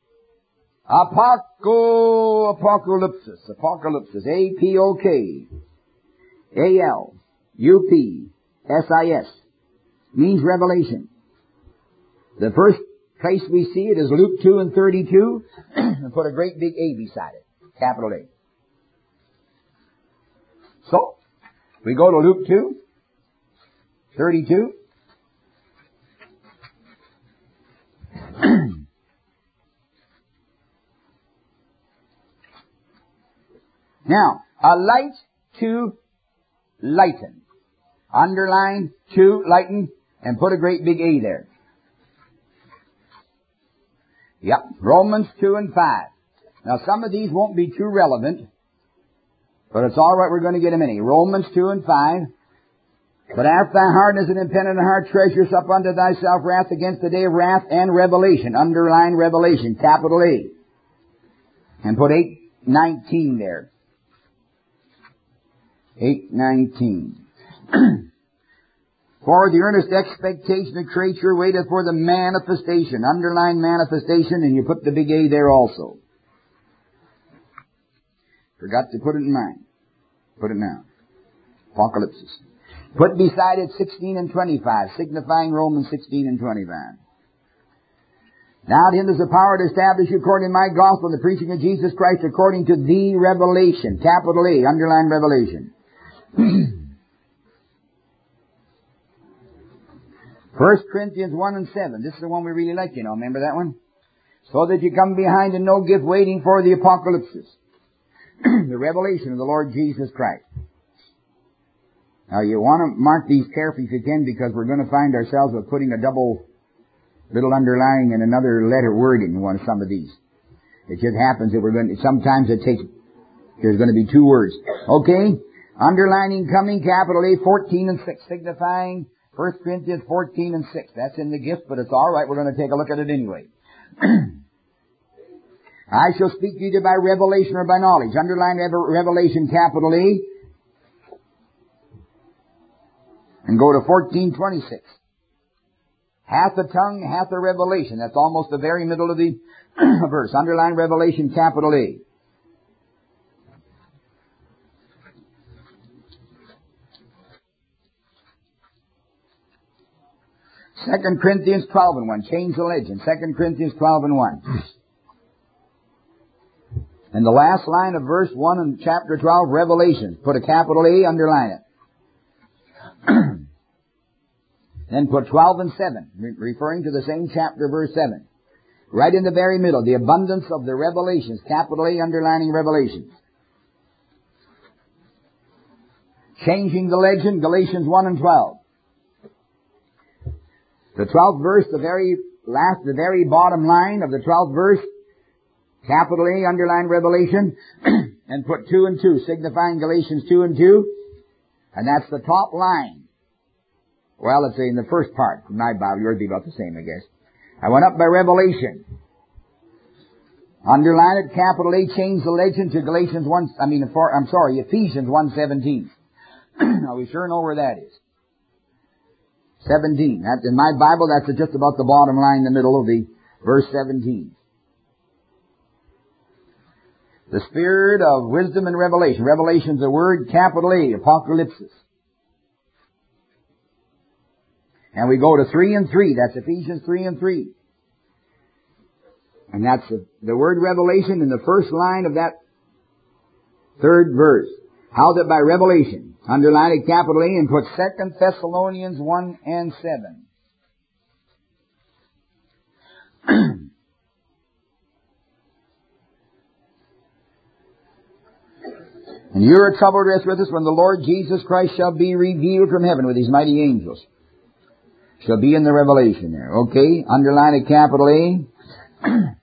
Apoco, apocalypsis. Apocalypsis. A P O K. A L. U P. S I S. Means revelation. The first place we see it is Luke two and thirty-two. And put a great big A beside it. Capital A. So, we go to Luke two, thirty-two. Now, a light to lighten. Underline to lighten and put a great big A there. Yep, Romans two and five. Now some of these won't be too relevant, but it's all right, we're going to get them any. Romans two and five. But after thy hardness and impenitent heart, treasures up unto thyself wrath against the day of wrath and revelation. Underline revelation, capital A. And put eight nineteen there. eight nineteen. For the earnest expectation of creature waiteth for the manifestation. Underline manifestation, and you put the big A there also. Forgot to put it in mind. Put it now. Apocalypse. Put beside it sixteen and twenty-five, signifying Romans sixteen and twenty-five. Now to him is the power to establish you according to my gospel, the preaching of Jesus Christ according to the revelation. Capital A, underline revelation. First Corinthians one and seven. This is the one we really like, you know. Remember that one? So that you come behind and no gift waiting for the apocalypse. The revelation of the Lord Jesus Christ. Now you want to mark these carefully if you can, because we're going to find ourselves with putting a double little underlying and another letter word in one of some of these. It just happens that we're going to, sometimes it takes, there's going to be two words. Okay? Underlining coming, capital A, fourteen and six, signifying First Corinthians fourteen and six. That's in the gift, but it's all right. We're going to take a look at it anyway. I shall speak to you by revelation or by knowledge. Underline revelation, capital A. And go to fourteen twenty-six. Hath a tongue, hath a revelation. That's almost the very middle of the verse. Underline revelation, capital A. Second Corinthians twelve and one. Change the legend. Second Corinthians twelve and one. And the last line of verse one in chapter twelve, Revelation. Put a capital A, underline it. Then put twelve and seven, re- referring to the same chapter, verse seven. Right in the very middle, the abundance of the revelations. Capital A, underlining revelations. Changing the legend, Galatians one and twelve. The twelfth verse, the very last, the very bottom line of the twelfth verse, capital A, underline revelation, and put two and two, signifying Galatians two and two, and that's the top line. Well, let's say in the first part, from my Bible, yours would be about the same, I guess. I went up by revelation. Underline it, capital A, change the legend to Galatians one, I mean, I'm sorry, Ephesians one seventeen. Now we sure know where that is. seventeen. That, in my Bible, that's just about the bottom line in the middle of the verse seventeen. The spirit of wisdom and revelation. Revelation's a word, capital A, apocalypse. And we go to three and three. That's Ephesians three and three. And that's the, the word revelation in the first line of that third verse. How that by revelation, underline it capital A and put Second Thessalonians one and seven. And you are troubled, rest with us, when the Lord Jesus Christ shall be revealed from heaven with his mighty angels. Shall be in the revelation there. Okay, underline it capital A.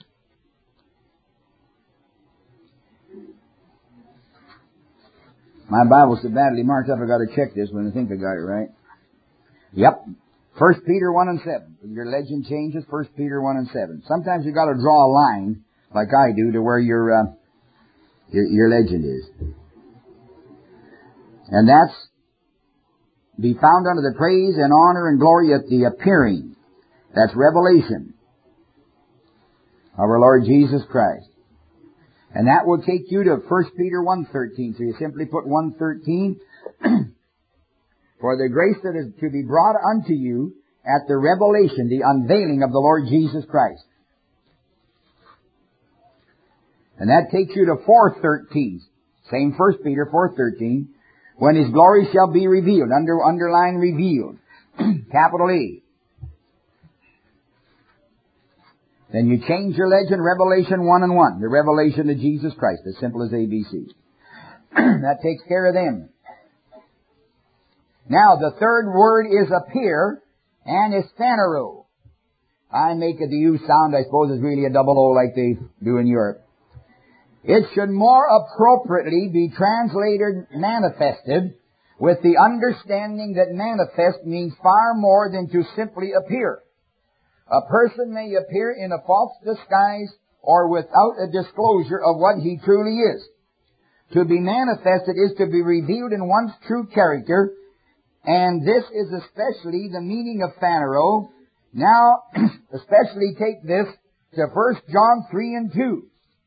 My Bible's so badly marked up, I got to check this when I think I got it right. Yep. First Peter one and seven. Your legend changes, First Peter one and seven. Sometimes you got to draw a line, like I do, to where your, uh, your, your legend is. And that's be found unto the praise and honor and glory at the appearing. That's revelation of our Lord Jesus Christ. And that will take you to First Peter one thirteen. So you simply put one thirteen. For the grace that is to be brought unto you at the revelation, the unveiling of the Lord Jesus Christ. And that takes you to four thirteen. Same First Peter four thirteen. When his glory shall be revealed. Under, underline revealed. Capital E. Then you change your legend, Revelation one and one. The revelation of Jesus Christ. As simple as A B C. That takes care of them. Now, the third word is appear, and is phanero. I make it the U sound. I suppose it's really a double O like they do in Europe. It should more appropriately be translated manifested, with the understanding that manifest means far more than to simply appear. A person may appear in a false disguise or without a disclosure of what he truly is. To be manifested is to be revealed in one's true character, and this is especially the meaning of phanero. Now, especially take this to First John three and two.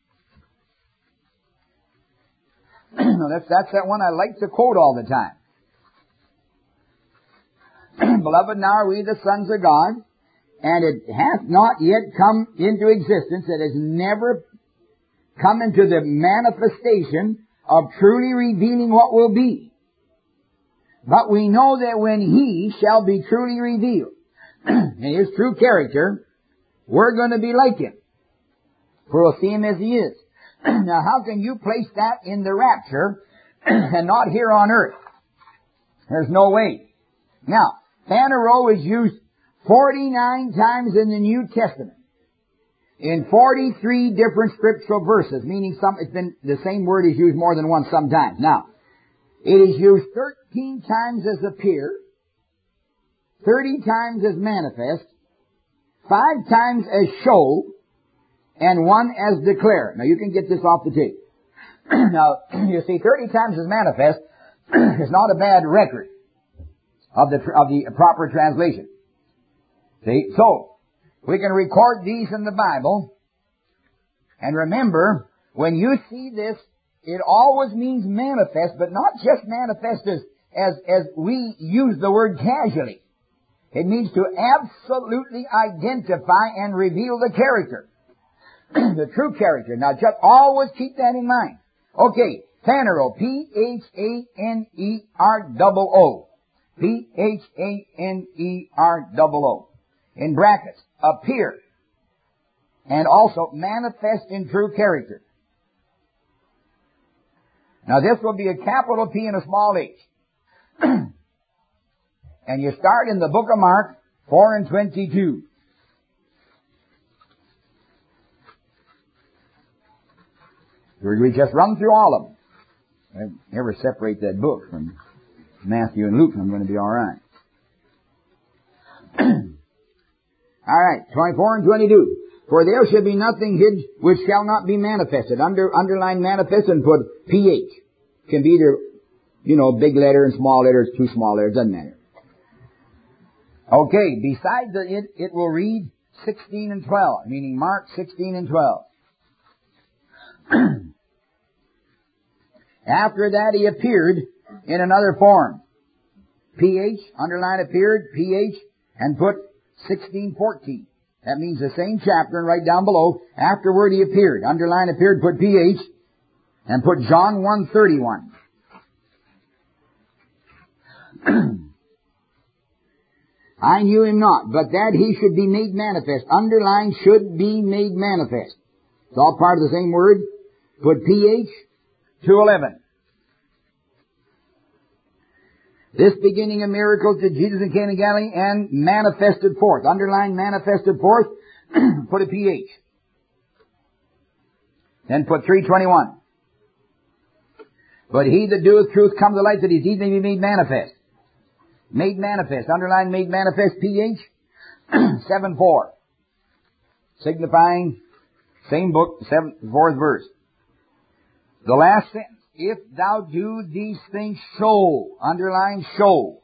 that's, that's that one I like to quote all the time. Beloved, now are we the sons of God, and it hath not yet come into existence, it has never come into the manifestation of truly revealing what will be. But we know that when He shall be truly revealed, in His true character, we're going to be like Him. For we'll see Him as He is. Now, how can you place that in the rapture and not here on earth? There's no way. Now, phanero is used forty-nine times in the New Testament, in forty-three different scriptural verses, meaning some, it's been, the same word is used more than once sometimes. Now, it is used thirteen times as appear, thirty times as manifest, five times as show, and one as declare. Now, you can get this off the tape. Now, you see, thirty times as manifest is not a bad record of the, of the proper translation. See? So, we can record these in the Bible, and remember, when you see this, it always means manifest, but not just manifest as, as, as we use the word casually. It means to absolutely identify and reveal the character. The true character. Now just always keep that in mind. Okay, phanero, P H A N E R O O. P H A N E R O O. In brackets, appear. And also manifest in true character. Now this will be a capital P and a small h. And you start in the book of Mark, four and twenty-two. We just run through all of them. I never separate that book from Matthew and Luke, and I'm going to be all right. All right, twenty-four and twenty-two. For there shall be nothing hid which shall not be manifested. Under, underline manifest and put P H. Can be either, you know, big letter and small letters, two small letters, doesn't matter. Okay, besides the it, it will read sixteen and twelve, meaning Mark sixteen and twelve. After that he appeared in another form. P H, underline appeared, P H, and put sixteen fourteen. That means the same chapter, and right down below, afterward he appeared. Underline appeared, put P H, and put John one thirty-one. I knew him not, but that he should be made manifest. Underline should be made manifest. It's all part of the same word. Put P H, two eleven. This beginning of miracles did Jesus in Cana of Galilee and manifested forth. Underline manifested forth. Put a P H. Then put three twenty-one. But he that doeth truth come to light, that his deeds may be made manifest. Made manifest. Underline made manifest, P H. seven four. Signifying, same book, seventh, fourth verse. The last sentence. If thou do these things, show. Underline show.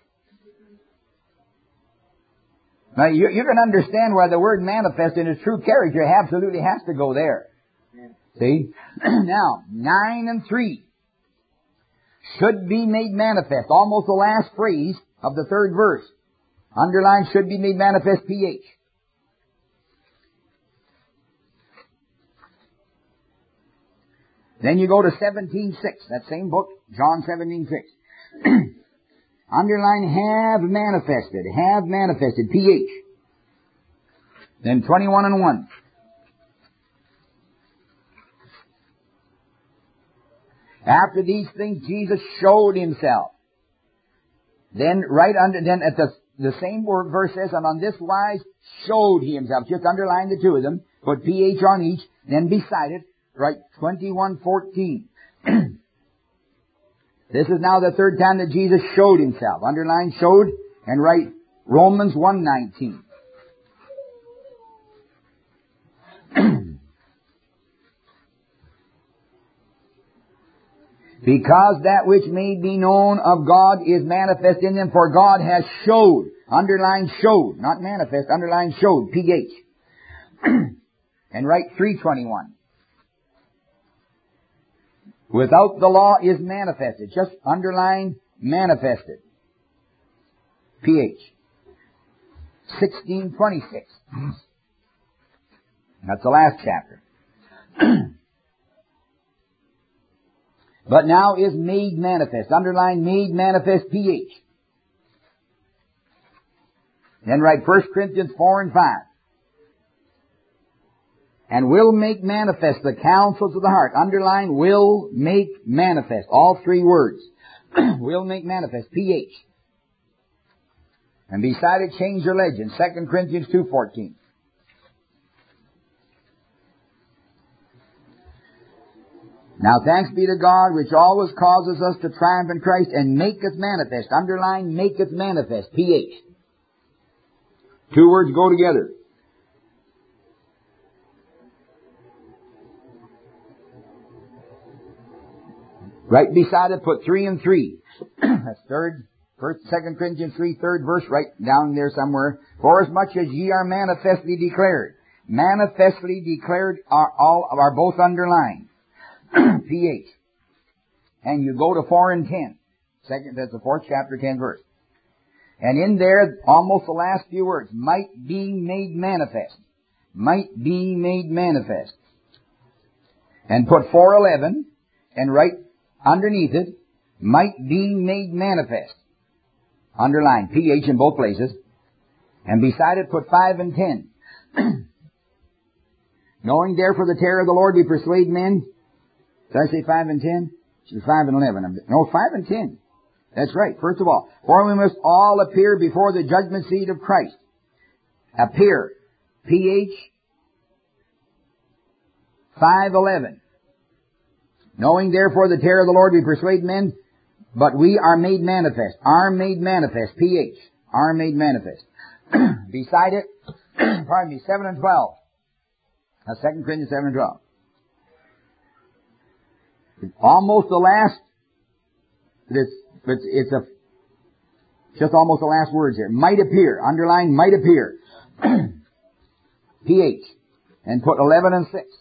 Now you, you can understand why the word manifest in its true character absolutely has to go there. See? Now, nine and three. Should be made manifest. Almost the last phrase of the third verse. Underline should be made manifest, P H. Then you go to seventeen six, that same book, John seventeen six. Underline have manifested, have manifested, P H. Then twenty-one and one. After these things, Jesus showed himself. Then right under, then at the, the same word verse says, and on this wise showed he himself. Just underline the two of them. Put P H on each. Then beside it, write twenty-one fourteen. This is now the third time that Jesus showed himself. Underline showed and write Romans one nineteen. Because that which may be known of God is manifest in them, for God has showed. Underline showed, not manifest, underline showed, P H. And write three twenty-one. Without the law is manifested. Just underline manifested. P H. sixteen twenty-six. That's the last chapter. But now is made manifest. Underline made manifest, P H. Then write First Corinthians four and five. And will make manifest the counsels of the heart. Underline will make manifest. All three words. Will make manifest, P H. And beside it, change your legend. Second Corinthians two fourteen. Now thanks be to God, which always causes us to triumph in Christ and maketh manifest. Underline, maketh manifest. P H. Two words go together. Right beside it, put three and three. That's third, first, Second Corinthians three, third verse, right down there somewhere. For as much as ye are manifestly declared. Manifestly declared are all are both underlined. P H. And you go to four and ten. Second, that's the fourth chapter, ten verse. And in there, almost the last few words, might be made manifest. Might be made manifest. And put four eleven and write underneath it, might be made manifest. Underline P H in both places. And beside it, put five and ten. Knowing therefore the terror of the Lord, we persuade men. Did I say five and ten? It should be five and eleven. No, five and ten. That's right. First of all, for we must all appear before the judgment seat of Christ. Appear. P H. five eleven. Knowing therefore the terror of the Lord, we persuade men, but we are made manifest. Are made manifest. P H. Are made manifest. Beside it, pardon me, seven and twelve. That's Second Corinthians seven and twelve. Almost the last, it's, it's, it's a, just almost the last words here. Might appear. Underline might appear. P H. And put eleven and six.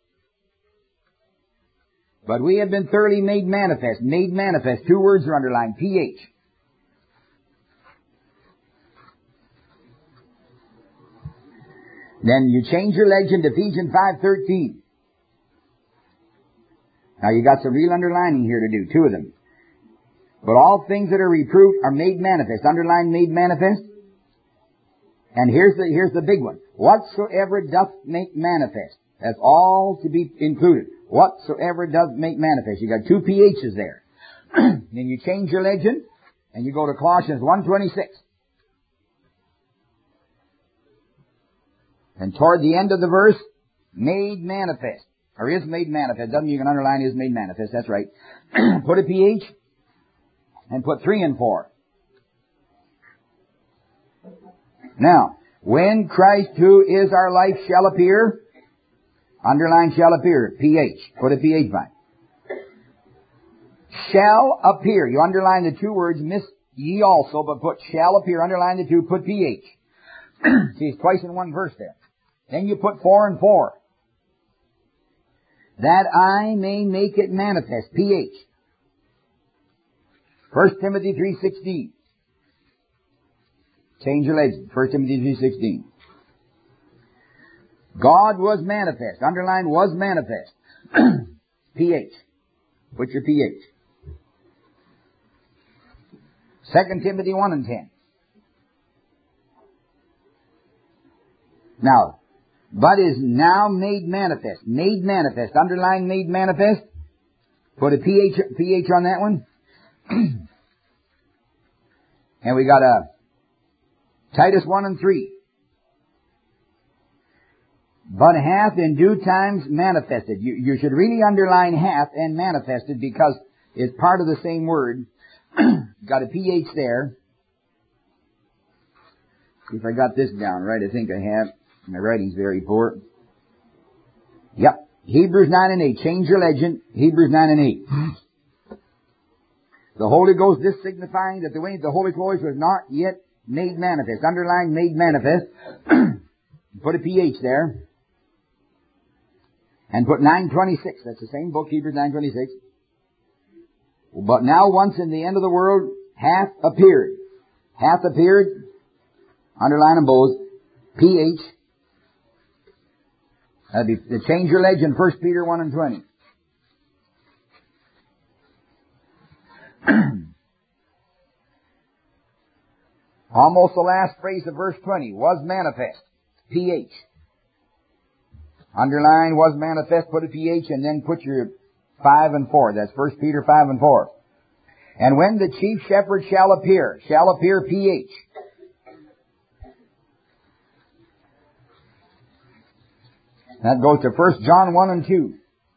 But we have been thoroughly made manifest. Made manifest. Two words are underlined. P H. Then you change your legend to Ephesians five thirteen. Now you got some real underlining here to do. Two of them. But all things that are reproved are made manifest. Underline made manifest. And here's the, here's the big one. Whatsoever doth make manifest. That's all to be included. Whatsoever does make manifest. You got two P H's there. Then you change your legend and you go to Colossians one twenty-six. And toward the end of the verse, made manifest. Or is made manifest. Doesn't mean you can underline is made manifest. That's right. Put a P H and put three and four. Now, when Christ, who is our life, shall appear, underline shall appear, P H. Put a P H by. Shall appear. You underline the two words, miss ye also, but put shall appear. Underline the two, put P H. See, it's twice in one verse there. Then you put four and four. That I may make it manifest, P H. First Timothy three sixteen. Change your legend. First Timothy three sixteen. God was manifest. Underline was manifest. P H. Put your P H. Second Timothy one and ten. Now, but is now made manifest. Made manifest. Underline made manifest. Put a pH, pH on that one. And we got a Titus one and three. But hath in due times manifested. You, you should really underline hath and manifested because it's part of the same word. Got a pH there. See if I got this down right. I think I have. My writing's very poor. Yep. Hebrews nine and eight. Change your legend. Hebrews nine and eight. The Holy Ghost, this signifying that the way of the Holy Ghost was not yet made manifest. Underline made manifest. Put a pH there. And put nine twenty-six. That's the same book, Hebrews nine twenty-six. But now once in the end of the world hath appeared. Hath appeared. Underline them both. pH. That'd be, change your legend, First Peter one and twenty. Almost the last phrase of verse twenty. Was manifest. pH. Underline was manifest, put a pH, and then put your five and four. That's First Peter five and four. And when the chief shepherd shall appear, shall appear pH. That goes to First John one and two.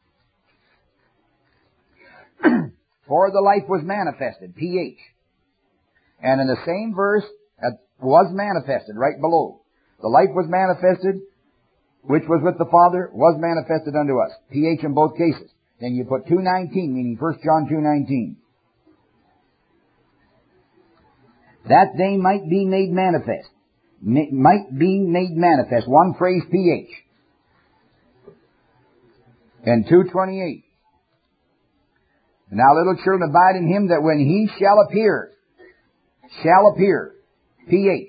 For the life was manifested, pH. And in the same verse, it was manifested, right below. The life was manifested, which was with the Father, was manifested unto us. pH in both cases. Then you put two nineteen, meaning First John two nineteen. That they might be made manifest. Ma- might be made manifest. One phrase, pH. And two twenty-eight. Now little children abide in him that when he shall appear, shall appear, pH.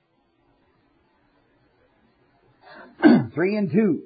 Three and two.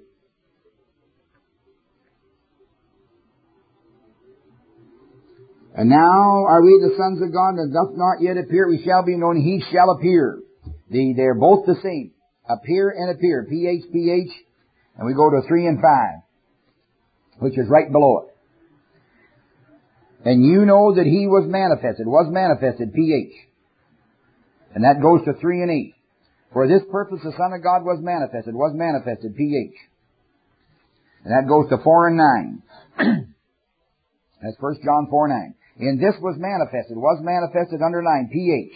And now are we the sons of God that doth not yet appear, we shall be known, he shall appear. The, they're both the same. Appear and appear. pH, pH. And we go to three and five, which is right below it. And you know that he was manifested, was manifested, pH. And that goes to three and eight. For this purpose the Son of God was manifested, was manifested, pH. And that goes to four and nine. That's First John four nine. In this was manifested, was manifested, underline, pH.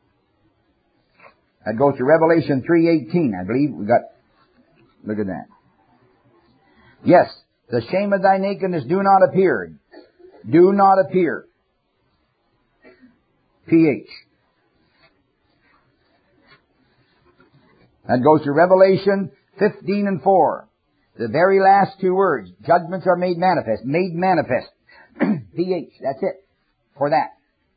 That goes to Revelation three eighteen, I believe. We got, look at that. Yes, the shame of thy nakedness do not appear. Do not appear. pH. That goes to Revelation fifteen and four. The very last two words. Judgments are made manifest. Made manifest. pH. That's it. For that.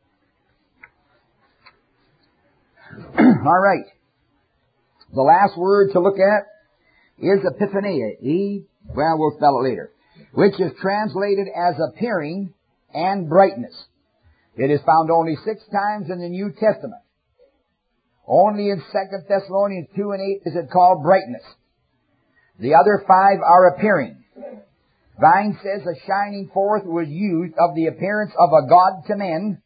All right. The last word to look at is epiphania. E, well, we'll spell it later. Which is translated as appearing and brightness. It is found only six times in the New Testament. Only in Second Thessalonians two and eight is it called brightness. The other five are appearing. Vine says a shining forth was used of the appearance of a God to men.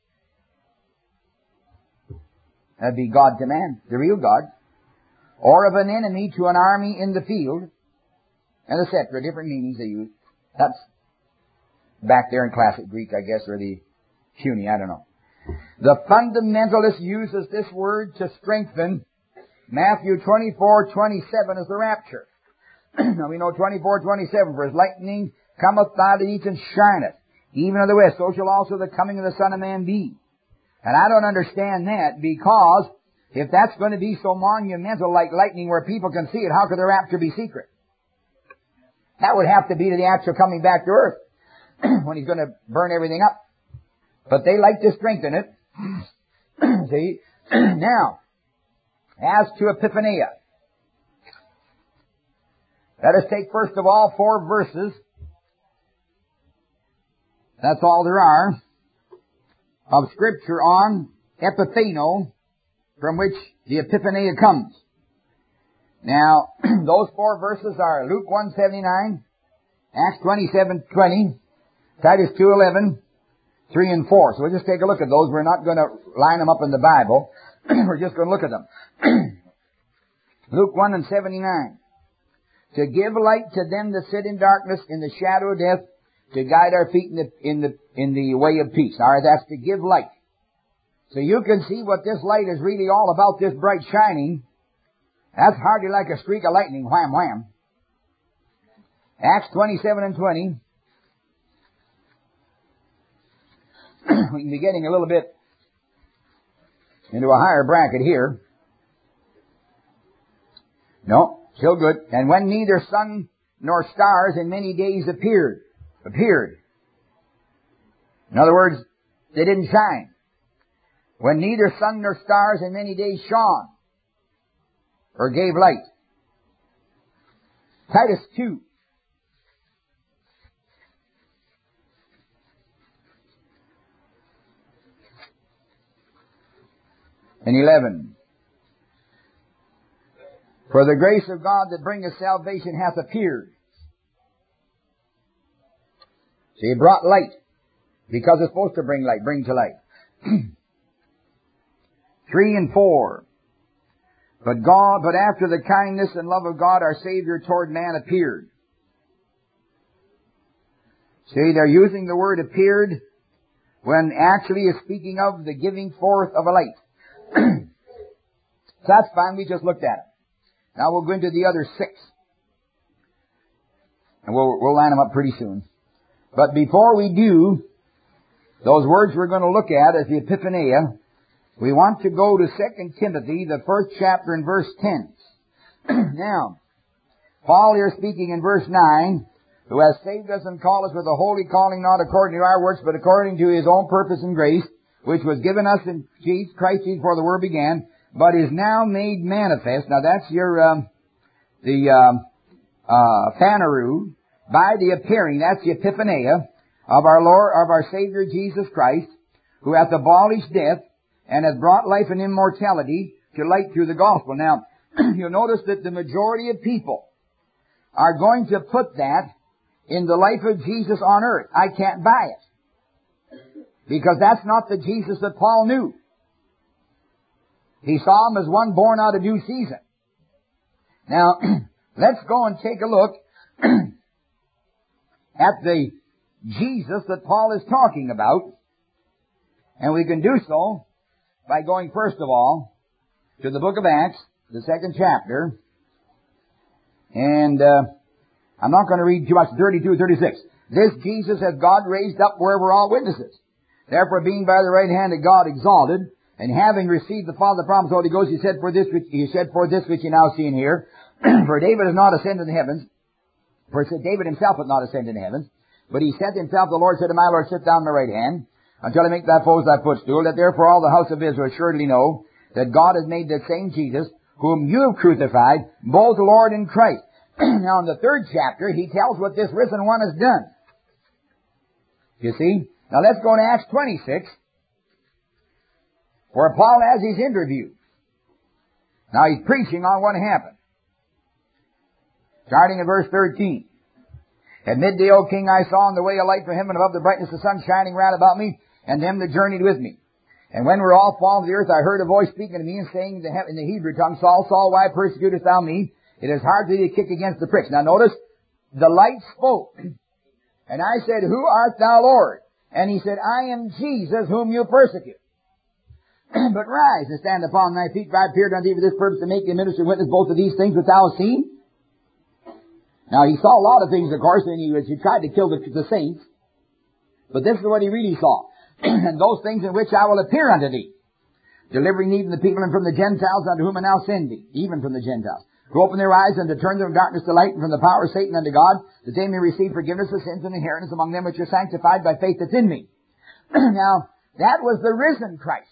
That'd be God to man, the real God. Or of an enemy to an army in the field. And et cetera. Different meanings they use. That's back there in classic Greek, I guess, or the puny, I don't know. The fundamentalist uses this word to strengthen Matthew twenty-four twenty-seven as the rapture. Now we know twenty-four twenty-seven, for as lightning cometh by the east and shineth, even of the west, so shall also the coming of the Son of Man be. And I don't understand that, because if that's going to be so monumental like lightning where people can see it, how could the rapture be secret? That would have to be to the actual coming back to earth, when he's going to burn everything up. But they like to strengthen it. See? Now, as to epiphania, let us take first of all four verses. That's all there are of Scripture on epiphano, from which the epiphania comes. Now, those four verses are Luke one seventy-nine, Acts twenty-seven twenty, Titus two eleven, three and four. So we'll just take a look at those. We're not going to line them up in the Bible. We're just going to look at them. Luke one and seventy-nine. To give light to them that sit in darkness, in the shadow of death, to guide our feet in the, in the, in the way of peace. All right, that's to give light. So you can see what this light is really all about, this bright shining. That's hardly like a streak of lightning, wham, wham. Acts twenty-seven and twenty. We can be getting a little bit into a higher bracket here. No, still good. And when neither sun nor stars in many days appeared, appeared. In other words, they didn't shine. When neither sun nor stars in many days shone, or gave light. Titus two. And eleven. For the grace of God that bringeth salvation hath appeared. See, it brought light. Because it's supposed to bring light, bring to light. Three and four. But God, but after the kindness and love of God, our Savior toward man appeared. See, they're using the word appeared when actually is speaking of the giving forth of a light. So that's fine, we just looked at it. Now we'll go into the other six. And we'll, we'll line them up pretty soon. But before we do, those words we're going to look at as the Epiphania, we want to go to Second Timothy, the first chapter and verse ten. Now, Paul here speaking in verse nine, who has saved us and called us with a holy calling, not according to our works, but according to His own purpose and grace, which was given us in Jesus, Christ Jesus before the world began, but is now made manifest. Now that's your, um, the, um, uh, Phaneroo, by the appearing, that's the Epiphania, of our Lord, of our Savior Jesus Christ, who hath abolished death, and hath brought life and immortality to light through the gospel. Now, you'll notice that the majority of people are going to put that in the life of Jesus on earth. I can't buy it. Because that's not the Jesus that Paul knew. He saw him as one born out of due season. Now, let's go and take a look at the Jesus that Paul is talking about. And we can do so by going first of all to the book of Acts, the second chapter. And uh, I'm not going to read too much, thirty-two, thirty-six. This Jesus has God raised up where we're all witnesses. Therefore, being by the right hand of God exalted, and having received the Father the promise of the Holy Ghost, he said for this which he said for this which you now see in here, for David has not ascended in the heavens, for David himself hath not ascended in the heavens, but he said himself, the Lord said to my Lord, sit down on my right hand, until I make thy foes thy footstool, that therefore all the house of Israel assuredly know that God has made that same Jesus, whom you have crucified, both Lord and Christ. Now in the third chapter, he tells what this risen one has done. You see? Now let's go to Acts twenty-six, where Paul has his interview. Now he's preaching on what happened. Starting in verse thirteen. At midday, O king, I saw in the way a light from heaven above the brightness of the sun shining round about me, and them that journeyed with me. And when we were all fallen to the earth, I heard a voice speaking to me and saying in the Hebrew tongue, Saul, Saul, why persecutest thou me? It is hard for thee to kick against the pricks. Now notice, the light spoke. And I said, Who art thou, Lord? And he said, I am Jesus whom you persecute. But rise and stand upon thy feet, for I appeared unto thee for this purpose, to make thee a minister and witness both of these things which thou hast seen. Now he saw a lot of things, of course, and he, was, he tried to kill the, the saints. But this is what he really saw. And those things in which I will appear unto thee, delivering thee from the people and from the Gentiles unto whom I now send thee, even from the Gentiles, to open their eyes and to turn them from darkness to light and from the power of Satan unto God, that they may receive forgiveness of sins and inheritance among them which are sanctified by faith that's in me. Now, that was the risen Christ.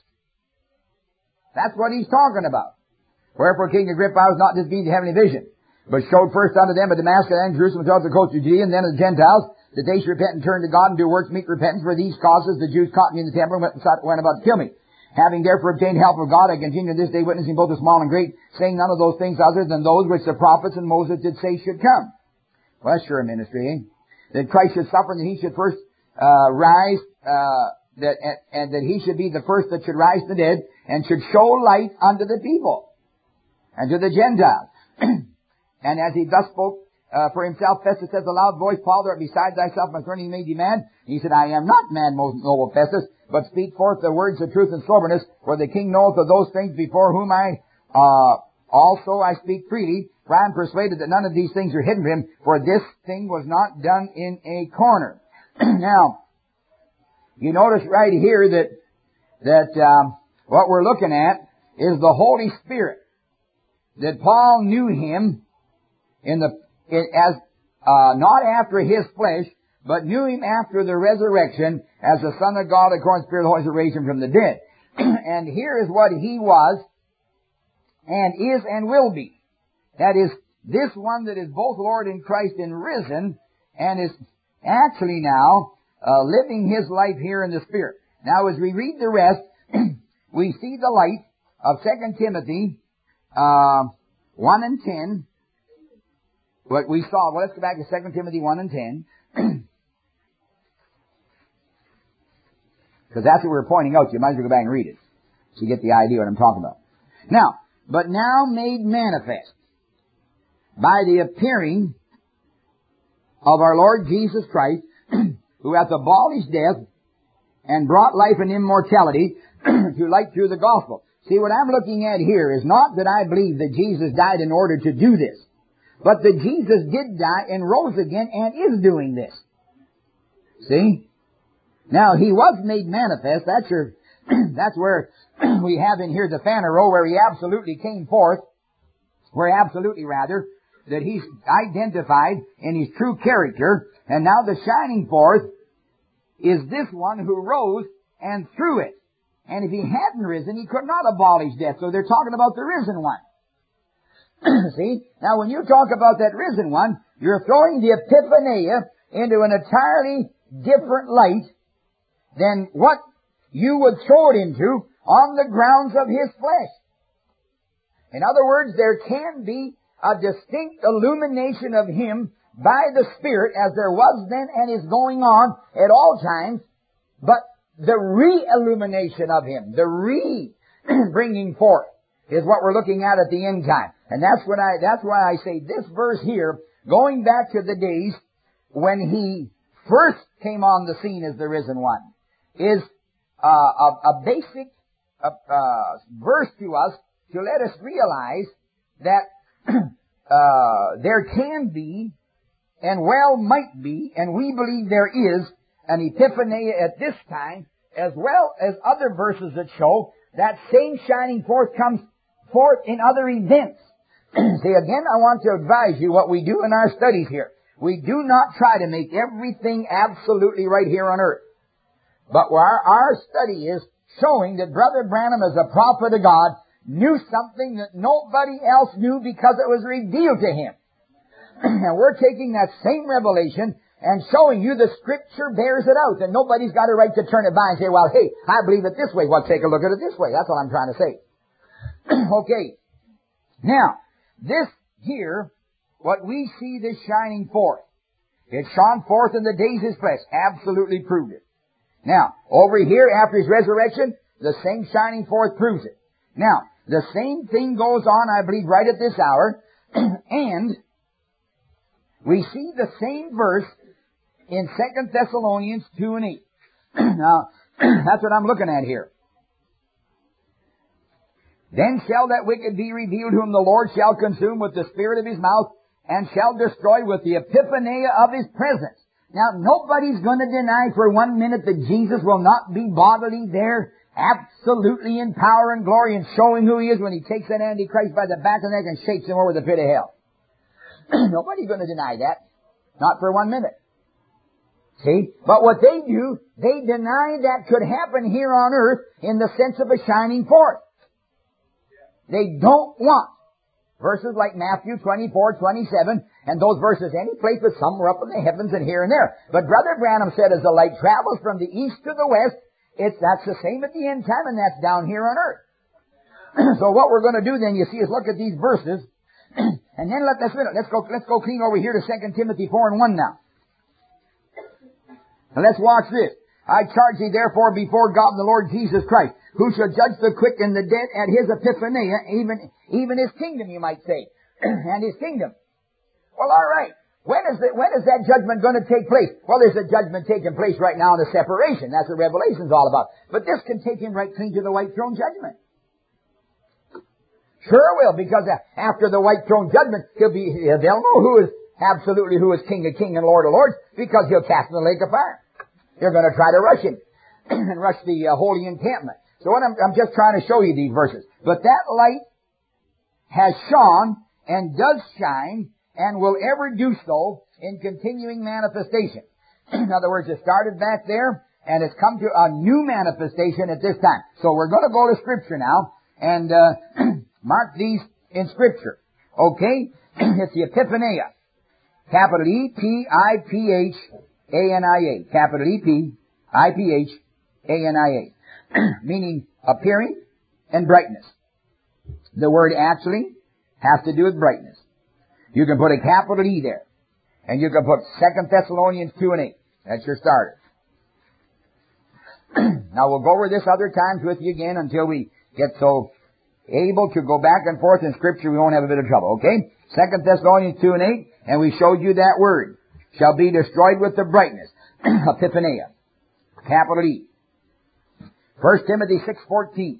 That's what he's talking about. Wherefore King Agrippa was not displeased to heavenly vision, but showed first unto them at Damascus and Jerusalem throughout the coast of Judea, and then to the Gentiles, that they should repent and turn to God and do works meet repentance. For these causes the Jews caught me in the temple and went, went about to kill me. Having therefore obtained help of God, I continue this day witnessing both the small and great, saying none of those things other than those which the prophets and Moses did say should come. Well, that's sure a ministry, eh? That Christ should suffer and that he should first uh, rise, uh, that, and, and that he should be the first that should rise from the dead and should show light unto the people and to the Gentiles. And as he thus spoke, uh, for himself, Festus says, a loud voice, Paul, thou art beside thyself, my attorney made thee mad. And he said, I am not mad, most noble Festus, but speak forth the words of truth and soberness, for the king knoweth of those things before whom I, uh, also I speak freely, for I am persuaded that none of these things are hidden from him, for this thing was not done in a corner. Now, you notice right here that, that, um, what we're looking at is the Holy Spirit. That Paul knew him in the, in, as, uh, not after his flesh, but knew him after the resurrection as the Son of God, according to the Spirit of the Holy Spirit, raised him from the dead. And here is what he was, and is and will be. That is, this one that is both Lord and Christ and risen, and is actually now uh, living his life here in the Spirit. Now, as we read the rest, we see the light of Second Timothy uh, one and ten. What we saw. Well, let's go back to Second Timothy one and ten. Because that's what we were pointing out. You might as well go back and read it, so you get the idea what I'm talking about. Now, but now made manifest by the appearing of our Lord Jesus Christ, who hath abolished death and brought life and immortality to light through the gospel. See, what I'm looking at here is not that I believe that Jesus died in order to do this, but that Jesus did die and rose again and is doing this. See? Now, he was made manifest. That's your, that's where we have in here the Phaneroo, where he absolutely came forth, where absolutely rather, that he's identified in his true character, and now the shining forth is this one who rose and through it. And if he hadn't risen, he could not abolish death. So they're talking about the risen one. See? Now when you talk about that risen one, you're throwing the epiphania into an entirely different light than what you would throw it into on the grounds of his flesh. In other words, there can be a distinct illumination of him by the Spirit, as there was then and is going on at all times, but the re-illumination of him, the re-bringing forth, is what we're looking at at the end time. And that's what I, that's why I say this verse here, going back to the days when he first came on the scene as the risen one, is uh, a, a basic uh, uh, verse to us to let us realize that uh, there can be, and well might be, and we believe there is, an epiphany at this time, as well as other verses that show that same shining forth comes forth in other events. See, again, I want to advise you what we do in our studies here. We do not try to make everything absolutely right here on earth. But our, our study is showing that Brother Branham, as a prophet of God, knew something that nobody else knew because it was revealed to him. And we're taking that same revelation and showing you the Scripture bears it out. And nobody's got a right to turn it by and say, well, hey, I believe it this way. Well, take a look at it this way. That's what I'm trying to say. Okay. Now, this here, what we see this shining forth, it shone forth in the days of his flesh. Absolutely proved it. Now, over here, after his resurrection, the same shining forth proves it. Now, the same thing goes on, I believe, right at this hour. And we see the same verse in Second Thessalonians two and eight. Now, that's what I'm looking at here. Then shall that wicked be revealed, whom the Lord shall consume with the spirit of his mouth, and shall destroy with the epiphania of his presence. Now, nobody's going to deny for one minute that Jesus will not be bodily there, absolutely in power and glory, and showing who he is when he takes that Antichrist by the back of the neck and shakes him over the pit of hell. Nobody's going to deny that. Not for one minute. See? But what they do, they deny that could happen here on earth in the sense of a shining forth. They don't want verses like Matthew twenty-four, twenty-seven, and those verses any place but somewhere up in the heavens and here and there. But Brother Branham said, as the light travels from the east to the west, it's, that's the same at the end time, and that's down here on earth. So what we're going to do then, you see, is look at these verses, and then let, let's, let's go, let's go clean over here to Second Timothy four and one now. Now let's watch this. I charge thee therefore before God and the Lord Jesus Christ, who shall judge the quick and the dead at his epiphania, even, even his kingdom, you might say, and his kingdom. Well, all right. When is, the, when is that judgment going to take place? Well, there's a judgment taking place right now in the separation. That's what Revelation's all about. But this can take him right clean to the white throne judgment. Sure will, because after the white throne judgment, he'll be, they'll know who is absolutely who is King of Kings and Lord of Lords, because he'll cast in the lake of fire. They're going to try to rush him and rush the uh, holy encampment. So what I'm, I'm just trying to show you these verses. But that light has shone and does shine and will ever do so in continuing manifestation. In other words, it started back there and it's come to a new manifestation at this time. So we're going to go to Scripture now and uh, mark these in Scripture. Okay? It's the Epiphania. Capital E P I P H A N I A. Capital E P I P H A N I A. Meaning appearing and brightness. The word actually has to do with brightness. You can put a capital E there. And you can put Second Thessalonians two and eight. That's your starter. Now we'll go over this other times with you again until we get so able to go back and forth in Scripture we won't have a bit of trouble, okay? Second Thessalonians two and eight, and we showed you that word. Shall be destroyed with the brightness. Epiphania. Capital E. First Timothy six fourteen.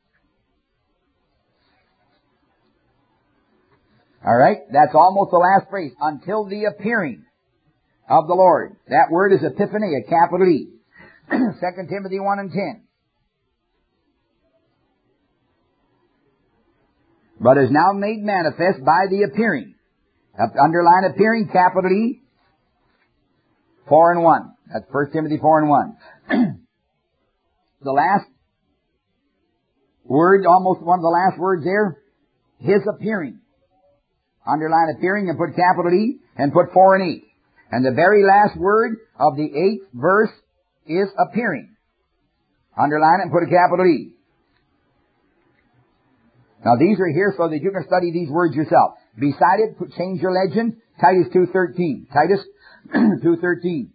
All right, that's almost the last phrase. Until the appearing of the Lord. That word is Epiphania, capital E. Second Timothy one and ten. But is now made manifest by the appearing. Underline appearing, capital E. Four and one. That's First Timothy four and one. The last word, almost one of the last words there, his appearing. Underline appearing and put capital E and put four and eight. And the very last word of the eighth verse is appearing. Underline it and put a capital E. Now these are here so that you can study these words yourself. Beside it, put, change your legend, Titus two thirteen. Titus two thirteen.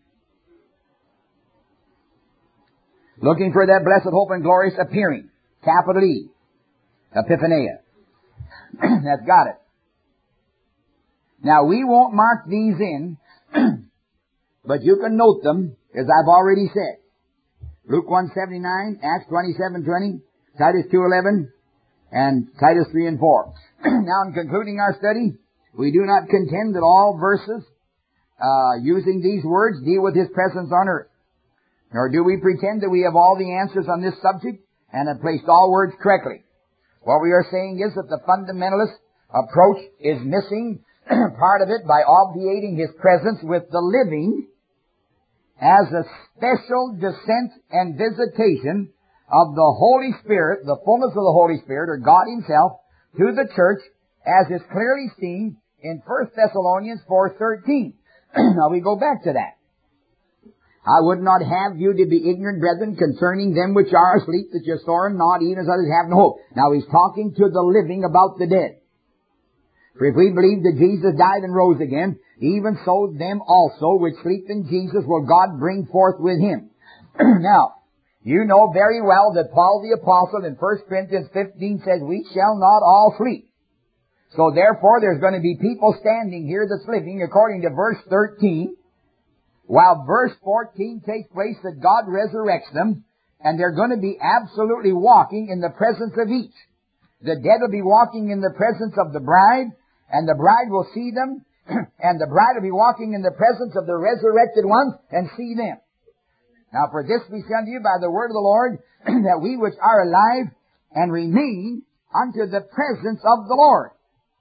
Looking for that blessed hope and glorious appearing. Capital E. Epiphania. That's got it. Now we won't mark these in, but you can note them, as I've already said. Luke one seventy-nine, Acts twenty-seven twenty, Titus two eleven, and Titus three and four. Now in concluding our study, we do not contend that all verses, uh, using these words, deal with His presence on earth. Nor do we pretend that we have all the answers on this subject and have placed all words correctly. What we are saying is that the fundamentalist approach is missing part of it by obviating His presence with the living as a special descent and visitation of the Holy Spirit, the fullness of the Holy Spirit, or God Himself, to the church, as is clearly seen in First Thessalonians four thirteen. Now we go back to that. I would not have you to be ignorant, brethren, concerning them which are asleep, that you sorrow not, even as others have no hope. Now He's talking to the living about the dead. For if we believe that Jesus died and rose again, even so them also which sleep in Jesus will God bring forth with Him. Now, you know very well that Paul the Apostle in First Corinthians fifteen says, we shall not all sleep. So therefore there's going to be people standing here that's living according to verse thirteen, while verse fourteen takes place that God resurrects them, and they're going to be absolutely walking in the presence of each. The dead will be walking in the presence of the bride, and the bride will see them, and the bride will be walking in the presence of the resurrected ones and see them. Now for this we say unto you by the word of the Lord, that we which are alive and remain unto the presence of the Lord.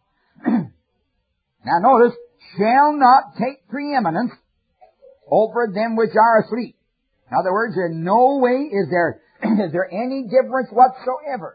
Now notice, shall not take preeminence over them which are asleep. In other words, in no way is there, is there any difference whatsoever.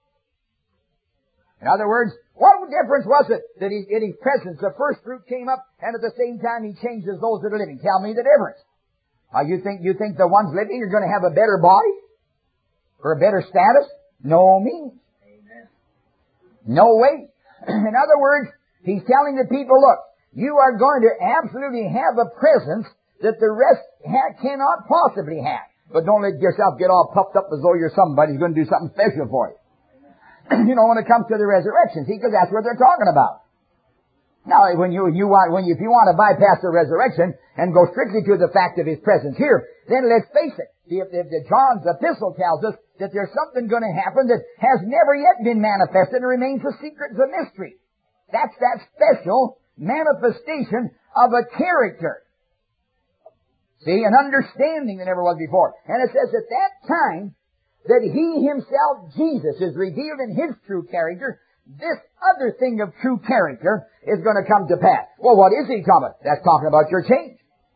In other words, what difference was it that he, in His presence, the first fruit came up, and at the same time He changes those that are living? Tell me the difference. Uh, you think you think the ones living are going to have a better body? Or a better status? No means. Amen. No way. In other words, He's telling the people, look, you are going to absolutely have a presence that the rest ha- cannot possibly have. But don't let yourself get all puffed up as though you're somebody who's going to do something special for you. You know, when it comes to the resurrection, see, because that's what they're talking about. Now, when you, you want, when you, if you want to bypass the resurrection and go strictly to the fact of His presence here, then let's face it. See, if, if the John's epistle tells us that there's something going to happen that has never yet been manifested and remains a secret, it's a mystery. That's that special manifestation of a character. See, an understanding that never was before. And it says at that time that He Himself, Jesus, is revealed in His true character. This other thing of true character is going to come to pass. Well, what is He talking about? That's talking about your change.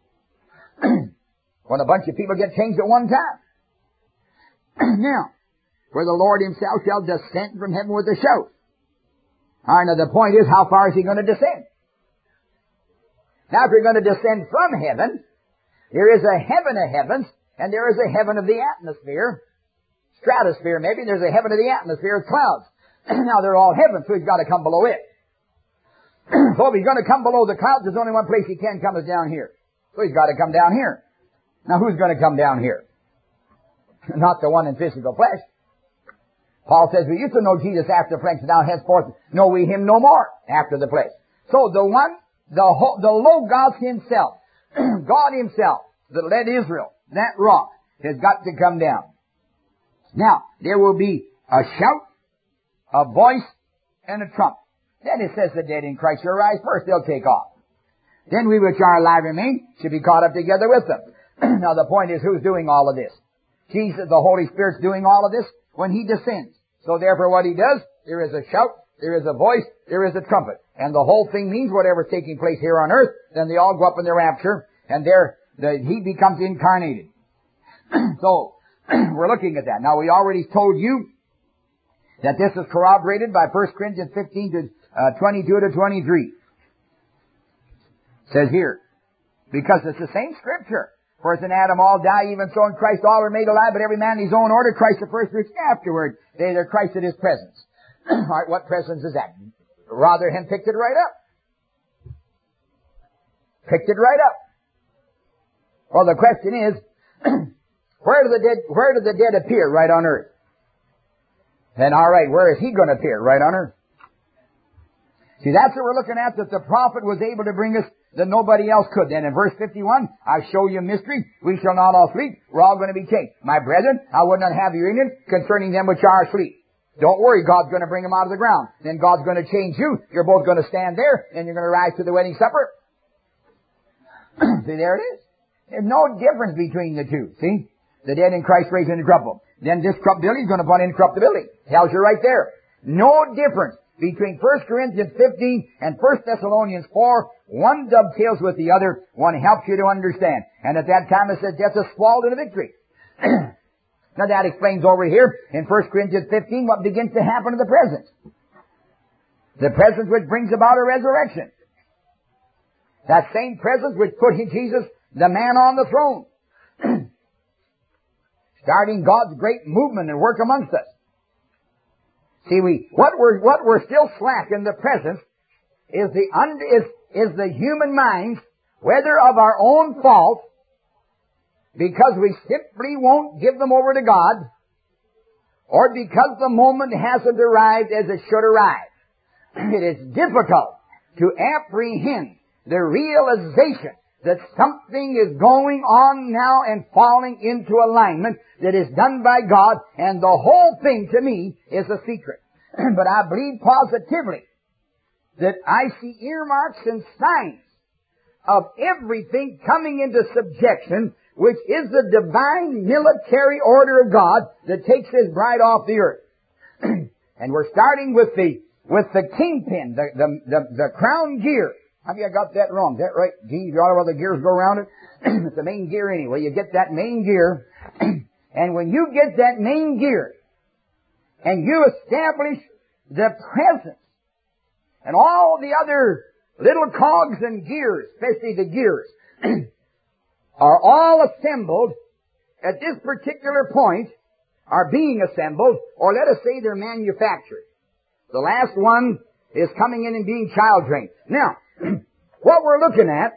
When a bunch of people get changed at one time. Now, where the Lord Himself shall descend from heaven with a shout. All right, now the point is, how far is He going to descend? Now, if you're going to descend from heaven, there is a heaven of heavens, and there is a heaven of the atmosphere, stratosphere maybe, there's a heaven of the atmosphere, clouds. Now, they're all heaven, so He's got to come below it. So if He's going to come below the clouds, there's only one place He can come is down here. So He's got to come down here. Now, who's going to come down here? Not the one in physical flesh. Paul says, we used to know Jesus after the flesh, now henceforth know we Him no more after the flesh. So the one, the, whole, the Logos Himself, God Himself, that led Israel, that rock, has got to come down. Now, there will be a shout, a voice, and a trump. Then it says the dead in Christ shall rise first. They'll take off. Then we which are alive remain should be caught up together with them. Now the point is, who's doing all of this? Jesus, the Holy Spirit's doing all of this when He descends. So therefore what He does, there is a shout, there is a voice, there is a trumpet. And the whole thing means whatever's taking place here on earth, then they all go up in the rapture, and there, the, He becomes incarnated. So, we're looking at that. Now we already told you that this is corroborated by First Corinthians fifteen to uh, twenty-two to twenty-three. It says here, because it's the same scripture. For as in Adam all die, even so in Christ all are made alive, but every man in his own order, Christ the first fruits afterward. They that are Christ at His presence. All right, what presence is that? Rotherham picked it right up. Picked it right up. Well, the question is, where do the dead, where do the dead appear? Right on earth. Then all right, where is He going to appear? Right on earth. See, that's what we're looking at, that the prophet was able to bring us that nobody else could. Then in verse fifty-one, I show you a mystery. We shall not all sleep. We're all going to be changed. My brethren, I would not have you ignorant concerning them which are asleep. Don't worry, God's going to bring them out of the ground. Then God's going to change you. You're both going to stand there, and you're going to rise to the wedding supper. See, there it is. There's no difference between the two. See? The dead in Christ raised incorruptible. Then this corruptibility is going to put incorruptibility. Tells you right there. No difference between First Corinthians fifteen and First Thessalonians four. One dovetails with the other. One helps you to understand. And at that time it said death is swallowed in a victory. Now that explains over here in First Corinthians fifteen what begins to happen in the present. The presence which brings about a resurrection. That same presence which put Jesus, the man, on the throne. Starting God's great movement and work amongst us. See, we, what we're, what we're still slack in the present is the, un, is, is the human minds, whether of our own fault, because we simply won't give them over to God, or because the moment hasn't arrived as it should arrive. It is difficult to apprehend the realization that something is going on now and falling into alignment that is done by God, and the whole thing to me is a secret. But I believe positively that I see earmarks and signs of everything coming into subjection, which is the divine military order of God that takes His bride off the earth. And we're starting with the with the kingpin, the the the, the crown gear. Have you got that wrong? Is that right? Gee, you all the gears go around it? It's the main gear anyway. You get that main gear, and when you get that main gear, and you establish the presence, and all the other little cogs and gears, especially the gears, are all assembled at this particular point, are being assembled, or let us say they're manufactured. The last one is coming in and being child trained. Now, what we're looking at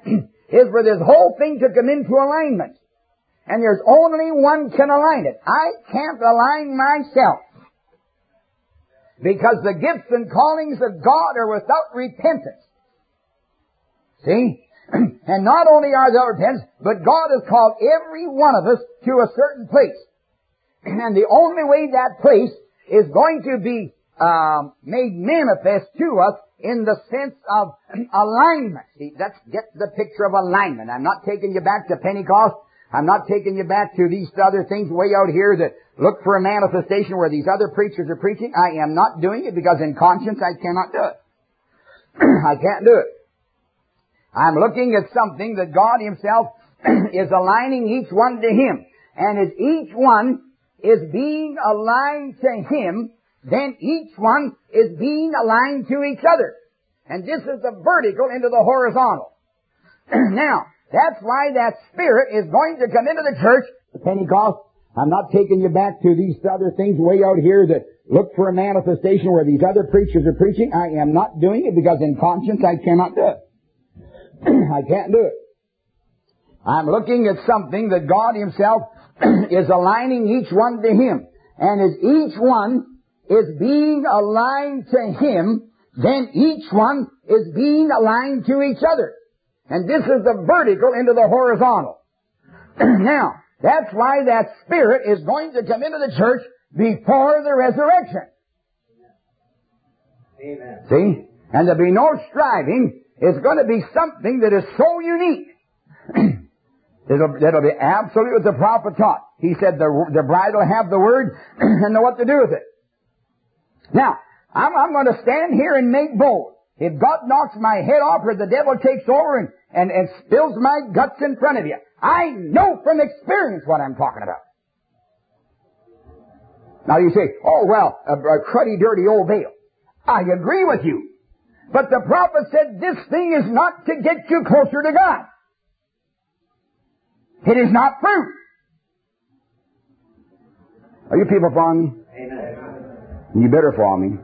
is for this whole thing to come into alignment. And there's only one can align it. I can't align myself. Because the gifts and callings of God are without repentance. See? And not only are they without repentance, but God has called every one of us to a certain place. And the only way that place is going to be um, made manifest to us in the sense of alignment. See, let's get the picture of alignment. I'm not taking you back to Pentecost. I'm not taking you back to these other things way out here that look for a manifestation where these other preachers are preaching. I am not doing it because in conscience I cannot do it. I can't do it. I'm looking at something that God Himself is aligning each one to Him. And as each one is being aligned to Him, then each one is being aligned to each other. And this is the vertical into the horizontal. Now, that's why that Spirit is going to come into the church. The Pentecost, I'm not taking you back to these other things way out here that look for a manifestation where these other preachers are preaching. I am not doing it because in conscience I cannot do it. I can't do it. I'm looking at something that God Himself is aligning each one to Him. And as each one is being aligned to Him, then each one is being aligned to each other. And this is the vertical into the horizontal. Now, that's why that Spirit is going to come into the church before the resurrection. Amen. See? And there'll be no striving. It's going to be something that is so unique. it'll, it'll be absolutely what the prophet taught. He said the, the bride will have the word and know what to do with it. Now, I'm, I'm going to stand here and make bold. If God knocks my head off or the devil takes over and, and, and spills my guts in front of you, I know from experience what I'm talking about. Now you say, oh well, a, a cruddy, dirty old veil. I agree with you. But the prophet said this thing is not to get you closer to God. It is not fruit. Are you people following me? Amen. You better follow me.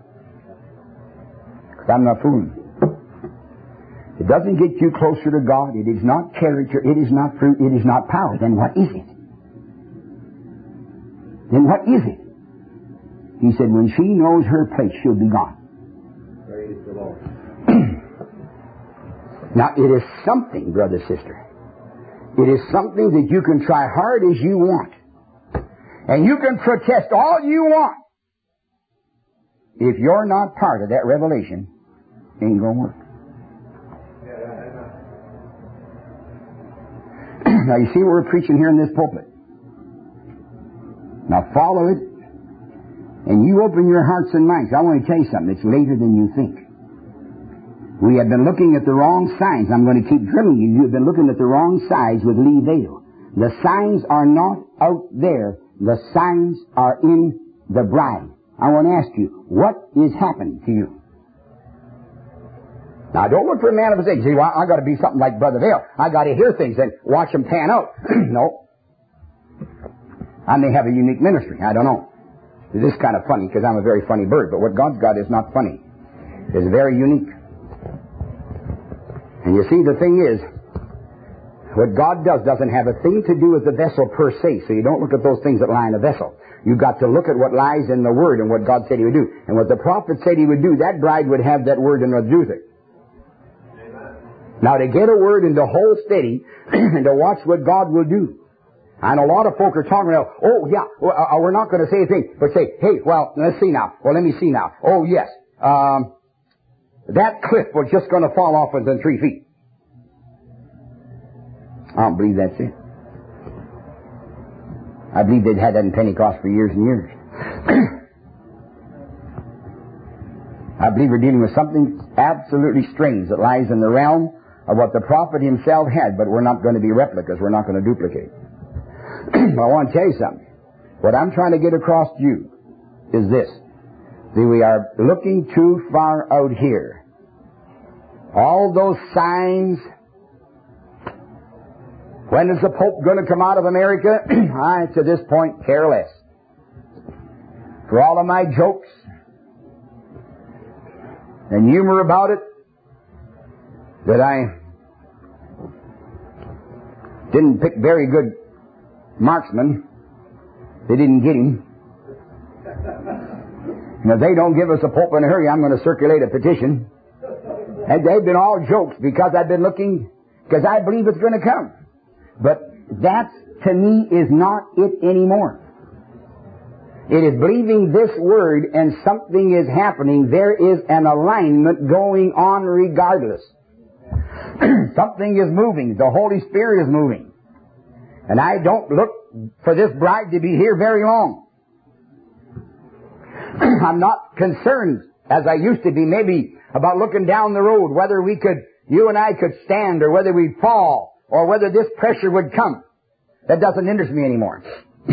I'm not fooling. It doesn't get you closer to God. It is not character. It is not fruit. It is not power. Then what is it? Then what is it? He said, when she knows her place, she'll be gone. Praise the Lord. Now, it is something, brother, sister. It is something that you can try hard as you want. And you can protest all you want. If you're not part of that revelation, it ain't going to work. Now, you see what we're preaching here in this pulpit. Now, follow it, and you open your hearts and minds. I want to tell you something. It's later than you think. We have been looking at the wrong signs. I'm going to keep drilling you. You have been looking at the wrong signs with Lee Vale. The signs are not out there. The signs are in the bride. I want to ask you, what is happening to you? Now, don't look for a manifestation. See, well, I got to be something like Brother Vale. I got to hear things and watch them pan out. No. I may have a unique ministry. I don't know. This is kind of funny because I'm a very funny bird, but what God's got is not funny. It's very unique. And you see, the thing is, what God does doesn't have a thing to do with the vessel per se, so you don't look at those things that lie in the vessel. You've got to look at what lies in the Word and what God said He would do. And what the prophet said He would do, that bride would have that Word and would do with it. Amen. Now, to get a Word and to hold steady and to watch what God will do. And a lot of folk are talking about, oh, yeah, well, uh, we're not going to say a thing, but say, hey, well, let's see now. Well, let me see now. Oh, yes. Um, that cliff was just going to fall off within three feet. I don't believe that's it. I believe they'd had that in Pentecost for years and years. I believe we're dealing with something absolutely strange that lies in the realm of what the prophet himself had, but we're not going to be replicas. We're not going to duplicate. I want to tell you something. What I'm trying to get across to you is this. See, we are looking too far out here. All those signs. When is the Pope going to come out of America? I, to this point, care less. For all of my jokes and humor about it, that I didn't pick very good marksmen. They didn't get him. And if they don't give us a pope in a hurry, I'm going to circulate a petition. And they've been all jokes because I've been looking, because I believe it's going to come. But that, to me, is not it anymore. It is believing this word and something is happening. There is an alignment going on regardless. Something is moving. The Holy Spirit is moving. And I don't look for this bride to be here very long. I'm not concerned, as I used to be, maybe about looking down the road, whether we could, you and I could stand, or whether we'd fall, or whether this pressure would come. That doesn't interest me anymore.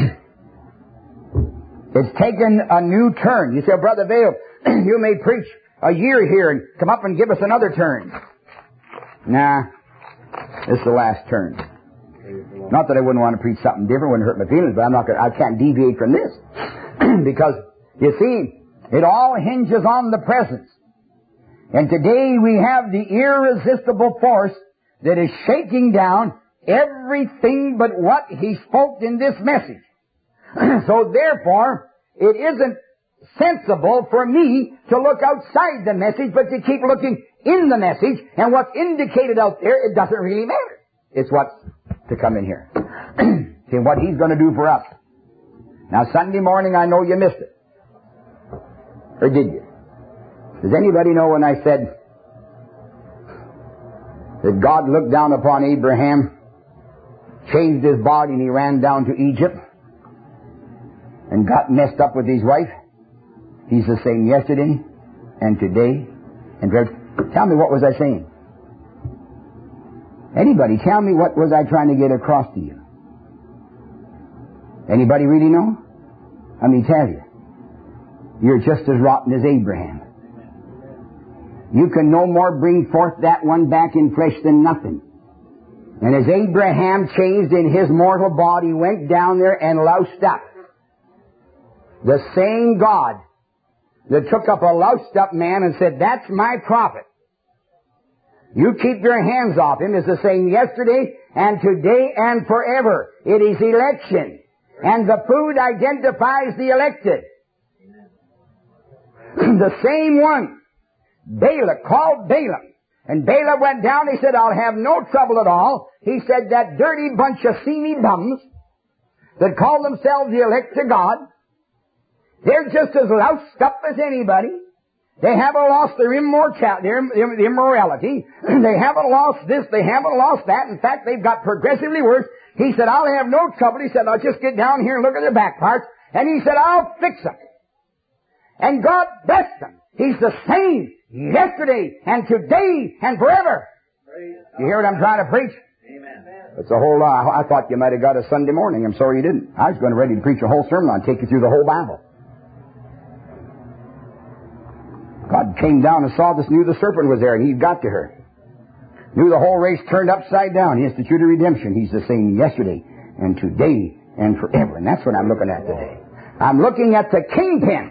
It's taken a new turn. You say, oh, Brother Vail, you may preach a year here and come up and give us another turn. Nah, this is the last turn. Not that I wouldn't want to preach something different, wouldn't hurt my feelings, but I'm not gonna, I can't deviate from this. Because, you see, it all hinges on the presence. And today we have the irresistible force that is shaking down everything but what He spoke in this message. So therefore, it isn't sensible for me to look outside the message, but to keep looking in the message, and what's indicated out there, it doesn't really matter. It's what's to come in here. See what He's going to do for us. Now Sunday morning, I know you missed it. Or did you? Does anybody know when I said that God looked down upon Abraham, changed his body, and he ran down to Egypt and got messed up with his wife? He's the same yesterday and today and forever. Tell me, what was I saying? Anybody, tell me, what was I trying to get across to you? Anybody really know? Let me tell you. You're just as rotten as Abraham. You can no more bring forth that one back in flesh than nothing. And as Abraham changed in his mortal body, went down there and loused up, the same God that took up a loused up man and said, that's my prophet, you keep your hands off him, is the same yesterday and today and forever. It is election. And the food identifies the elected. The same one, Balak, called Balaam. And Balaam went down, he said, I'll have no trouble at all. He said, that dirty bunch of seamy bums that call themselves the elect to God, they're just as loused up as anybody. They haven't lost their immortality, their immorality. They haven't lost this, they haven't lost that. In fact, they've got progressively worse. He said, I'll have no trouble. He said, I'll just get down here and look at their back parts. And he said, I'll fix them. And God blessed them. He's the same yesterday and today and forever. You hear what I'm trying to preach? Amen. It's a whole lot. I thought you might have got a Sunday morning. I'm sorry you didn't. I was going to ready to preach a whole sermon on, take you through the whole Bible. God came down and saw this, knew the serpent was there, and He got to her. Knew the whole race turned upside down. He instituted redemption. He's the same yesterday and today and forever. And that's what I'm looking at today. I'm looking at the kingpin.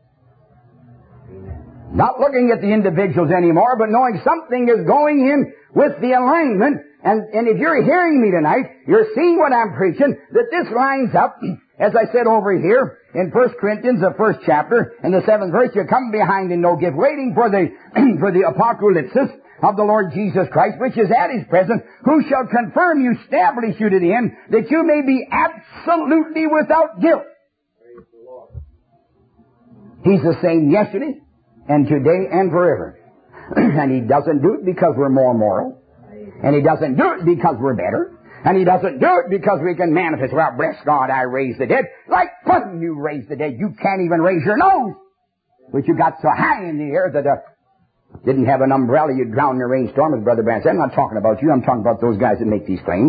Not looking at the individuals anymore, but knowing something is going in with the alignment. And, and if you're hearing me tonight, you're seeing what I'm preaching, that this lines up, as I said over here, in First Corinthians, the first chapter, in the seventh verse, you come behind in no gift, waiting for the, for the apocalypsis of the Lord Jesus Christ, which is at His presence, who shall confirm you, establish you to the end, that you may be absolutely without guilt. Praise the Lord. He's the same yesterday and today and forever. And He doesn't do it because we're more moral. And He doesn't do it because we're better. And He doesn't do it because we can manifest, well, bless God, I raised the dead. Like fun, you raised the dead. You can't even raise your nose. But you got so high in the air that uh, didn't have an umbrella, you'd drown in a rainstorm, as Brother Brandt said. I'm not talking about you. I'm talking about those guys that make these claims.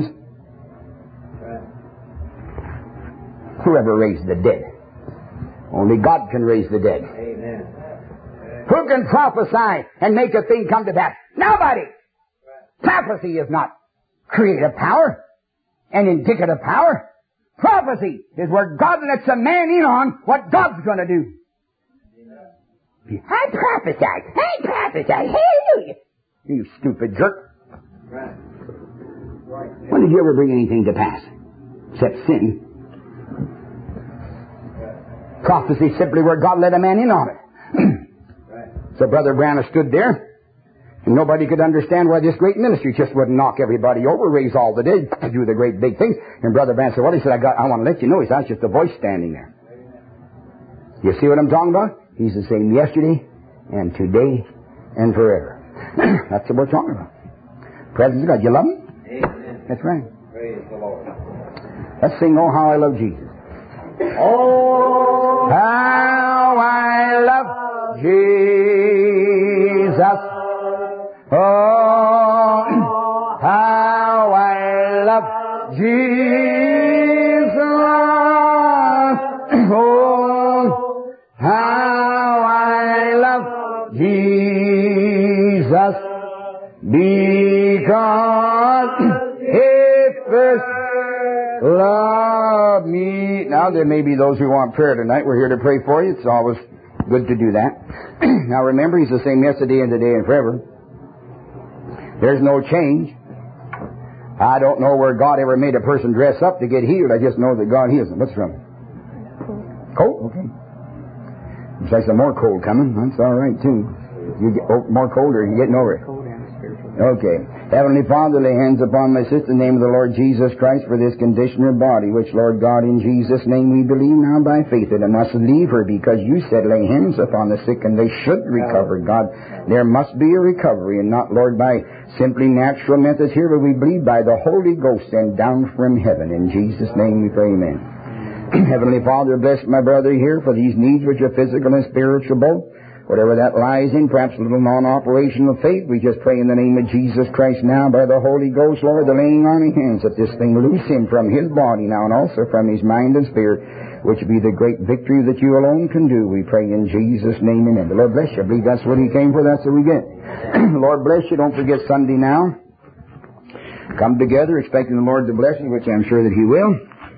Whoever raised the dead. Only God can raise the dead. Amen. Who can prophesy and make a thing come to pass? Nobody. Prophecy is not creative power and indicative power. Prophecy is where God lets a man in on what God's going to do. I prophesy. I prophesy. Hallelujah. You stupid jerk. When did you ever bring anything to pass? Except sin. Prophecy simply where God let a man in on it. So Brother Branham stood there, and nobody could understand why this great ministry just wouldn't knock everybody over, raise all the dead, do the great big things. And Brother Branham said, well, he said, I got, I want to let you know. He said, that's just a voice standing there. You see what I'm talking about? He's the same yesterday and today and forever. That's what we're talking about. Presence of God. You love Him? Amen. That's right. Praise the Lord. Let's sing, Oh, How I Love Jesus. Oh, How I love Jesus. Oh, how I love Jesus. Oh, how I love Jesus. Because He first loved me. Now, there may be those who want prayer tonight. We're here to pray for you. It's always good to do that. Now, remember, He's the same yesterday and today and forever. There's no change. I don't know where God ever made a person dress up to get healed. I just know that God heals them. What's wrong? Cold? Okay. Looks like some more cold coming. That's all right, too. You get oh, more cold, or are you getting over it? Okay. Heavenly Father, lay hands upon my sister in the name of the Lord Jesus Christ for this condition of body, which, Lord God, in Jesus' name we believe now by faith that it must leave her, because you said lay hands upon the sick and they should recover. God, there must be a recovery, and not, Lord, by simply natural methods here, but we believe by the Holy Ghost and down from heaven. In Jesus' name we pray, amen. Heavenly Father, bless my brother here for these needs which are physical and spiritual both. Whatever that lies in, perhaps a little non-operational faith, we just pray in the name of Jesus Christ now by the Holy Ghost, Lord, the laying on of hands, that this thing loose him from his body now and also from his mind and spirit, which be the great victory that you alone can do. We pray in Jesus' name, amen. The Lord bless you. I believe that's what He came for. That's what we get. The Lord bless you. Don't forget Sunday now. Come together expecting the Lord to bless you, which I'm sure that He will.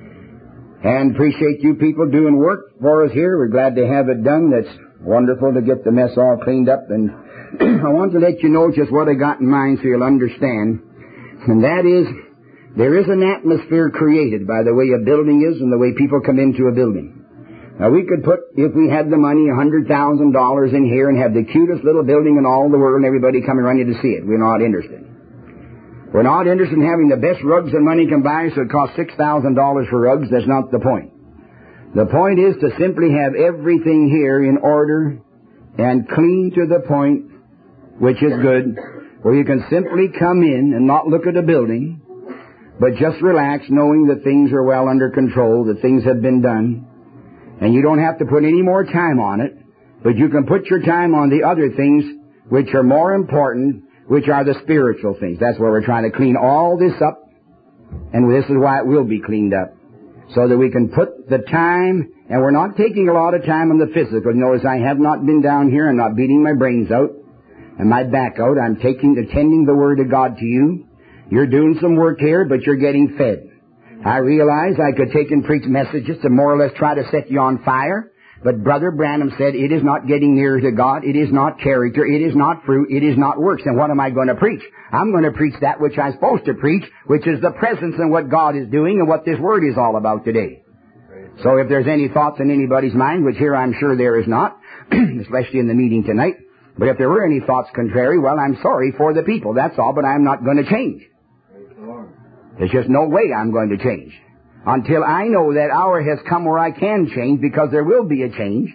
And appreciate you people doing work for us here. We're glad to have it done. That's wonderful to get the mess all cleaned up. And I want to let you know just what I got in mind so you'll understand. And that is, there is an atmosphere created by the way a building is and the way people come into a building. Now, we could put, if we had the money, one hundred thousand dollars in here and have the cutest little building in all the world and everybody come and run you to see it. We're not interested. We're not interested in having the best rugs that money can buy, so it costs six thousand dollars for rugs. That's not the point. The point is to simply have everything here in order and clean to the point, which is good, where you can simply come in and not look at a building, but just relax, knowing that things are well under control, that things have been done, and you don't have to put any more time on it, but you can put your time on the other things which are more important, which are the spiritual things. That's where we're trying to clean all this up, and this is why it will be cleaned up, so that we can put the time, and we're not taking a lot of time on the physical. Notice I have not been down here. I'm not beating my brains out and my back out. I'm taking, attending the Word of God to you. You're doing some work here, but you're getting fed. I realize I could take and preach messages to more or less try to set you on fire, but Brother Branham said it is not getting nearer to God, it is not character, it is not fruit, it is not works. And what am I going to preach? I'm going to preach that which I'm supposed to preach, which is the presence and what God is doing and what this Word is all about today. So if there's any thoughts in anybody's mind, which here I'm sure there is not, especially in the meeting tonight, but if there were any thoughts contrary, well, I'm sorry for the people, that's all, but I'm not going to change. There's just no way I'm going to change until I know that hour has come where I can change, because there will be a change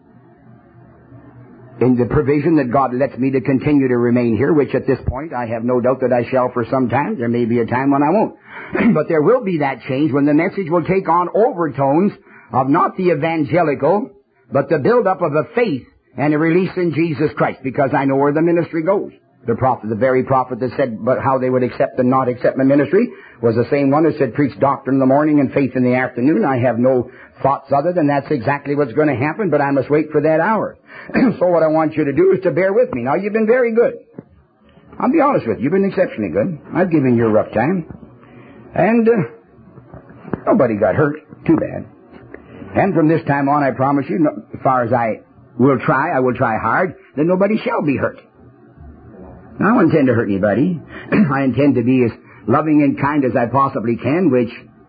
in the provision that God lets me to continue to remain here, which at this point I have no doubt that I shall for some time. There may be a time when I won't. But there will be that change when the message will take on overtones of not the evangelical, but the build-up of a faith and a release in Jesus Christ, because I know where the ministry goes. The prophet, the very prophet that said but how they would accept and not accept my ministry was the same one who said preach doctrine in the morning and faith in the afternoon. I have no thoughts other than that's exactly what's going to happen, but I must wait for that hour. So what I want you to do is to bear with me. Now, you've been very good. I'll be honest with you. You've been exceptionally good. I've given you a rough time. And uh, nobody got hurt. Too bad. And from this time on, I promise you, no, as far as I will try, I will try hard, that nobody shall be hurt. I don't intend to hurt anybody. I intend to be as loving and kind as I possibly can, which,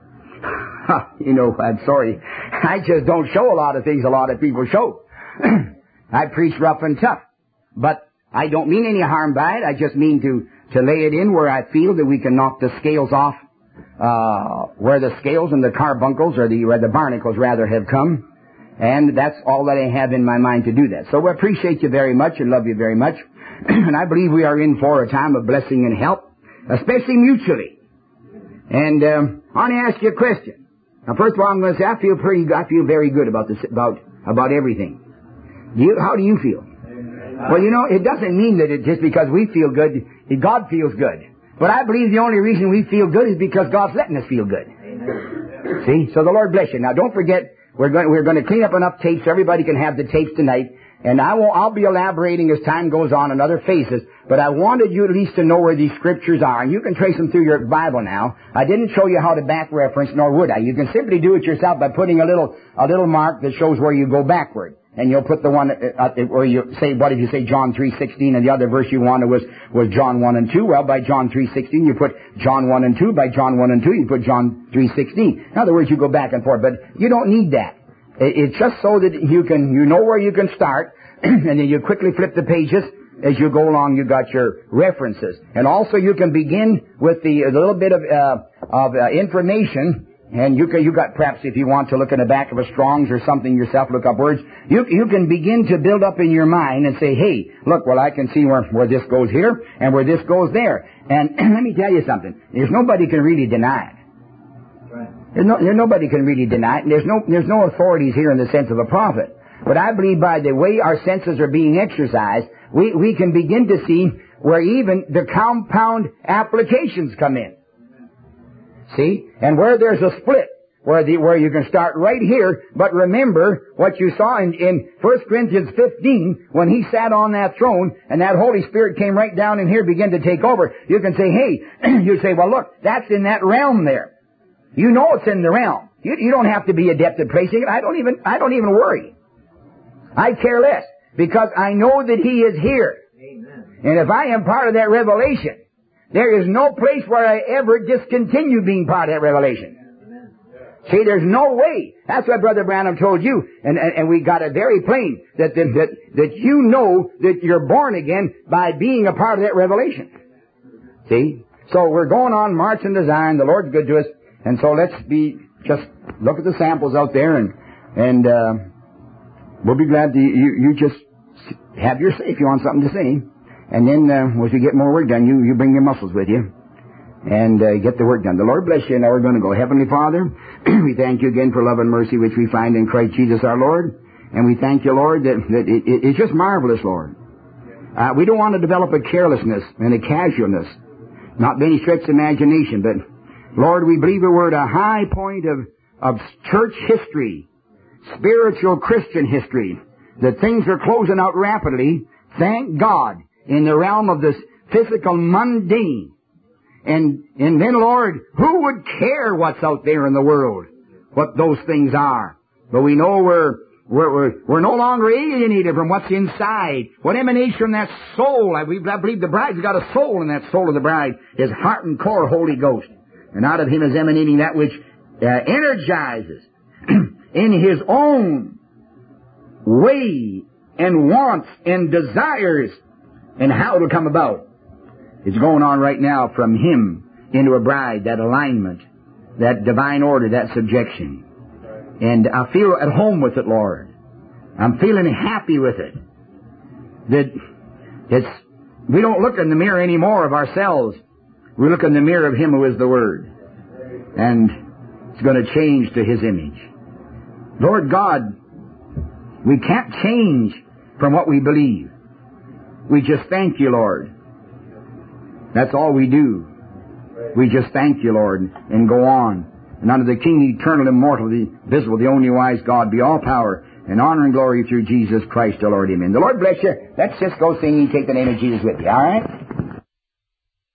you know, I'm sorry, I just don't show a lot of things a lot of people show. I preach rough and tough, but I don't mean any harm by it. I just mean to, to lay it in where I feel that we can knock the scales off, uh, where the scales and the carbuncles, or the, where the barnacles rather, have come. And that's all that I have in my mind to do that. So we appreciate you very much and love you very much. And I believe we are in for a time of blessing and help, especially mutually. And um, I want to ask you a question. Now, first of all, I'm going to say I feel pretty, I feel very good about this, about about everything. Do you, how do you feel? Well, you know, it doesn't mean that it just because we feel good, God feels good. But I believe the only reason we feel good is because God's letting us feel good. See? So the Lord bless you. Now, don't forget, we're going we're going to clean up enough tapes so everybody can have the tapes tonight. And I will, I'll be elaborating as time goes on in other phases, but I wanted you at least to know where these scriptures are. And you can trace them through your Bible now. I didn't show you how to back reference, nor would I. You can simply do it yourself by putting a little, a little mark that shows where you go backward. And you'll put the one uh, where you say, what if you say John three sixteen, and the other verse you wanted was, was John one and two? Well, by John three sixteen, you put John one and two. By John one and two, you put John three sixteen. In other words, you go back and forth. But you don't need that. It's just so that you can, you know where you can start, and then you quickly flip the pages. As you go along, you got your references. And also you can begin with the, a little bit of, uh, of uh, information. And you can, you got perhaps if you want to look in the back of a Strong's or something yourself, look up words. You, you can begin to build up in your mind and say, hey, look, well, I can see where, where this goes here and where this goes there. And let me tell you something. There's nobody can really deny it. There's no, there's nobody can really deny it. And there's no, there's no authorities here in the sense of a prophet. But I believe by the way our senses are being exercised, we, we can begin to see where even the compound applications come in. See? And where there's a split, where the, where you can start right here, but remember what you saw in, in First Corinthians fifteen, when he sat on that throne, and that Holy Spirit came right down in here, began to take over. You can say, hey, you say, well look, that's in that realm there. You know it's in the realm. You, you don't have to be adept at placing it. I don't even, I don't even worry. I care less, because I know that he is here. Amen. And if I am part of that revelation, there is no place where I ever discontinue being part of that revelation. Amen. See, there's no way. That's what Brother Branham told you. And, and, and we got it very plain that, that, that, that you know that you're born again by being a part of that revelation. See? So we're going on March and Design. The Lord's good to us. And so let's be, just look at the samples out there, and, and, uh, we'll be glad to, you, you just have your say if you want something to say. And then, uh, as you get more work done, you, you bring your muscles with you and, uh, get the work done. The Lord bless you. Now we're going to go. Heavenly Father, we thank you again for love and mercy which we find in Christ Jesus our Lord. And we thank you, Lord, that, that it, it, it's just marvelous, Lord. Uh, we don't want to develop a carelessness and a casualness, not by any stretch of imagination, but Lord, we believe that we're at a high point of, of church history, spiritual Christian history, that things are closing out rapidly, thank God, in the realm of this physical mundane. And, and then, Lord, who would care what's out there in the world, what those things are? But we know we're, we're, we're, we're no longer alienated from what's inside, what emanates from that soul. I believe, I believe the bride's got a soul, and that soul of the bride is heart and core Holy Ghost. And out of him is emanating that which uh, energizes in his own way and wants and desires and how to come about. It's going on right now from him into a bride, that alignment, that divine order, that subjection. And I feel at home with it, Lord. I'm feeling happy with it. That it's, we don't look in the mirror anymore of ourselves. We look in the mirror of him who is the Word. And it's going to change to his image. Lord God, we can't change from what we believe. We just thank you, Lord. That's all we do. We just thank you, Lord, and go on. And unto the King, eternal, immortal, the visible, the only wise God, be all power and honor and glory through Jesus Christ, our Lord. Amen. The Lord bless you. Let's just go sing and take the name of Jesus with you, all right?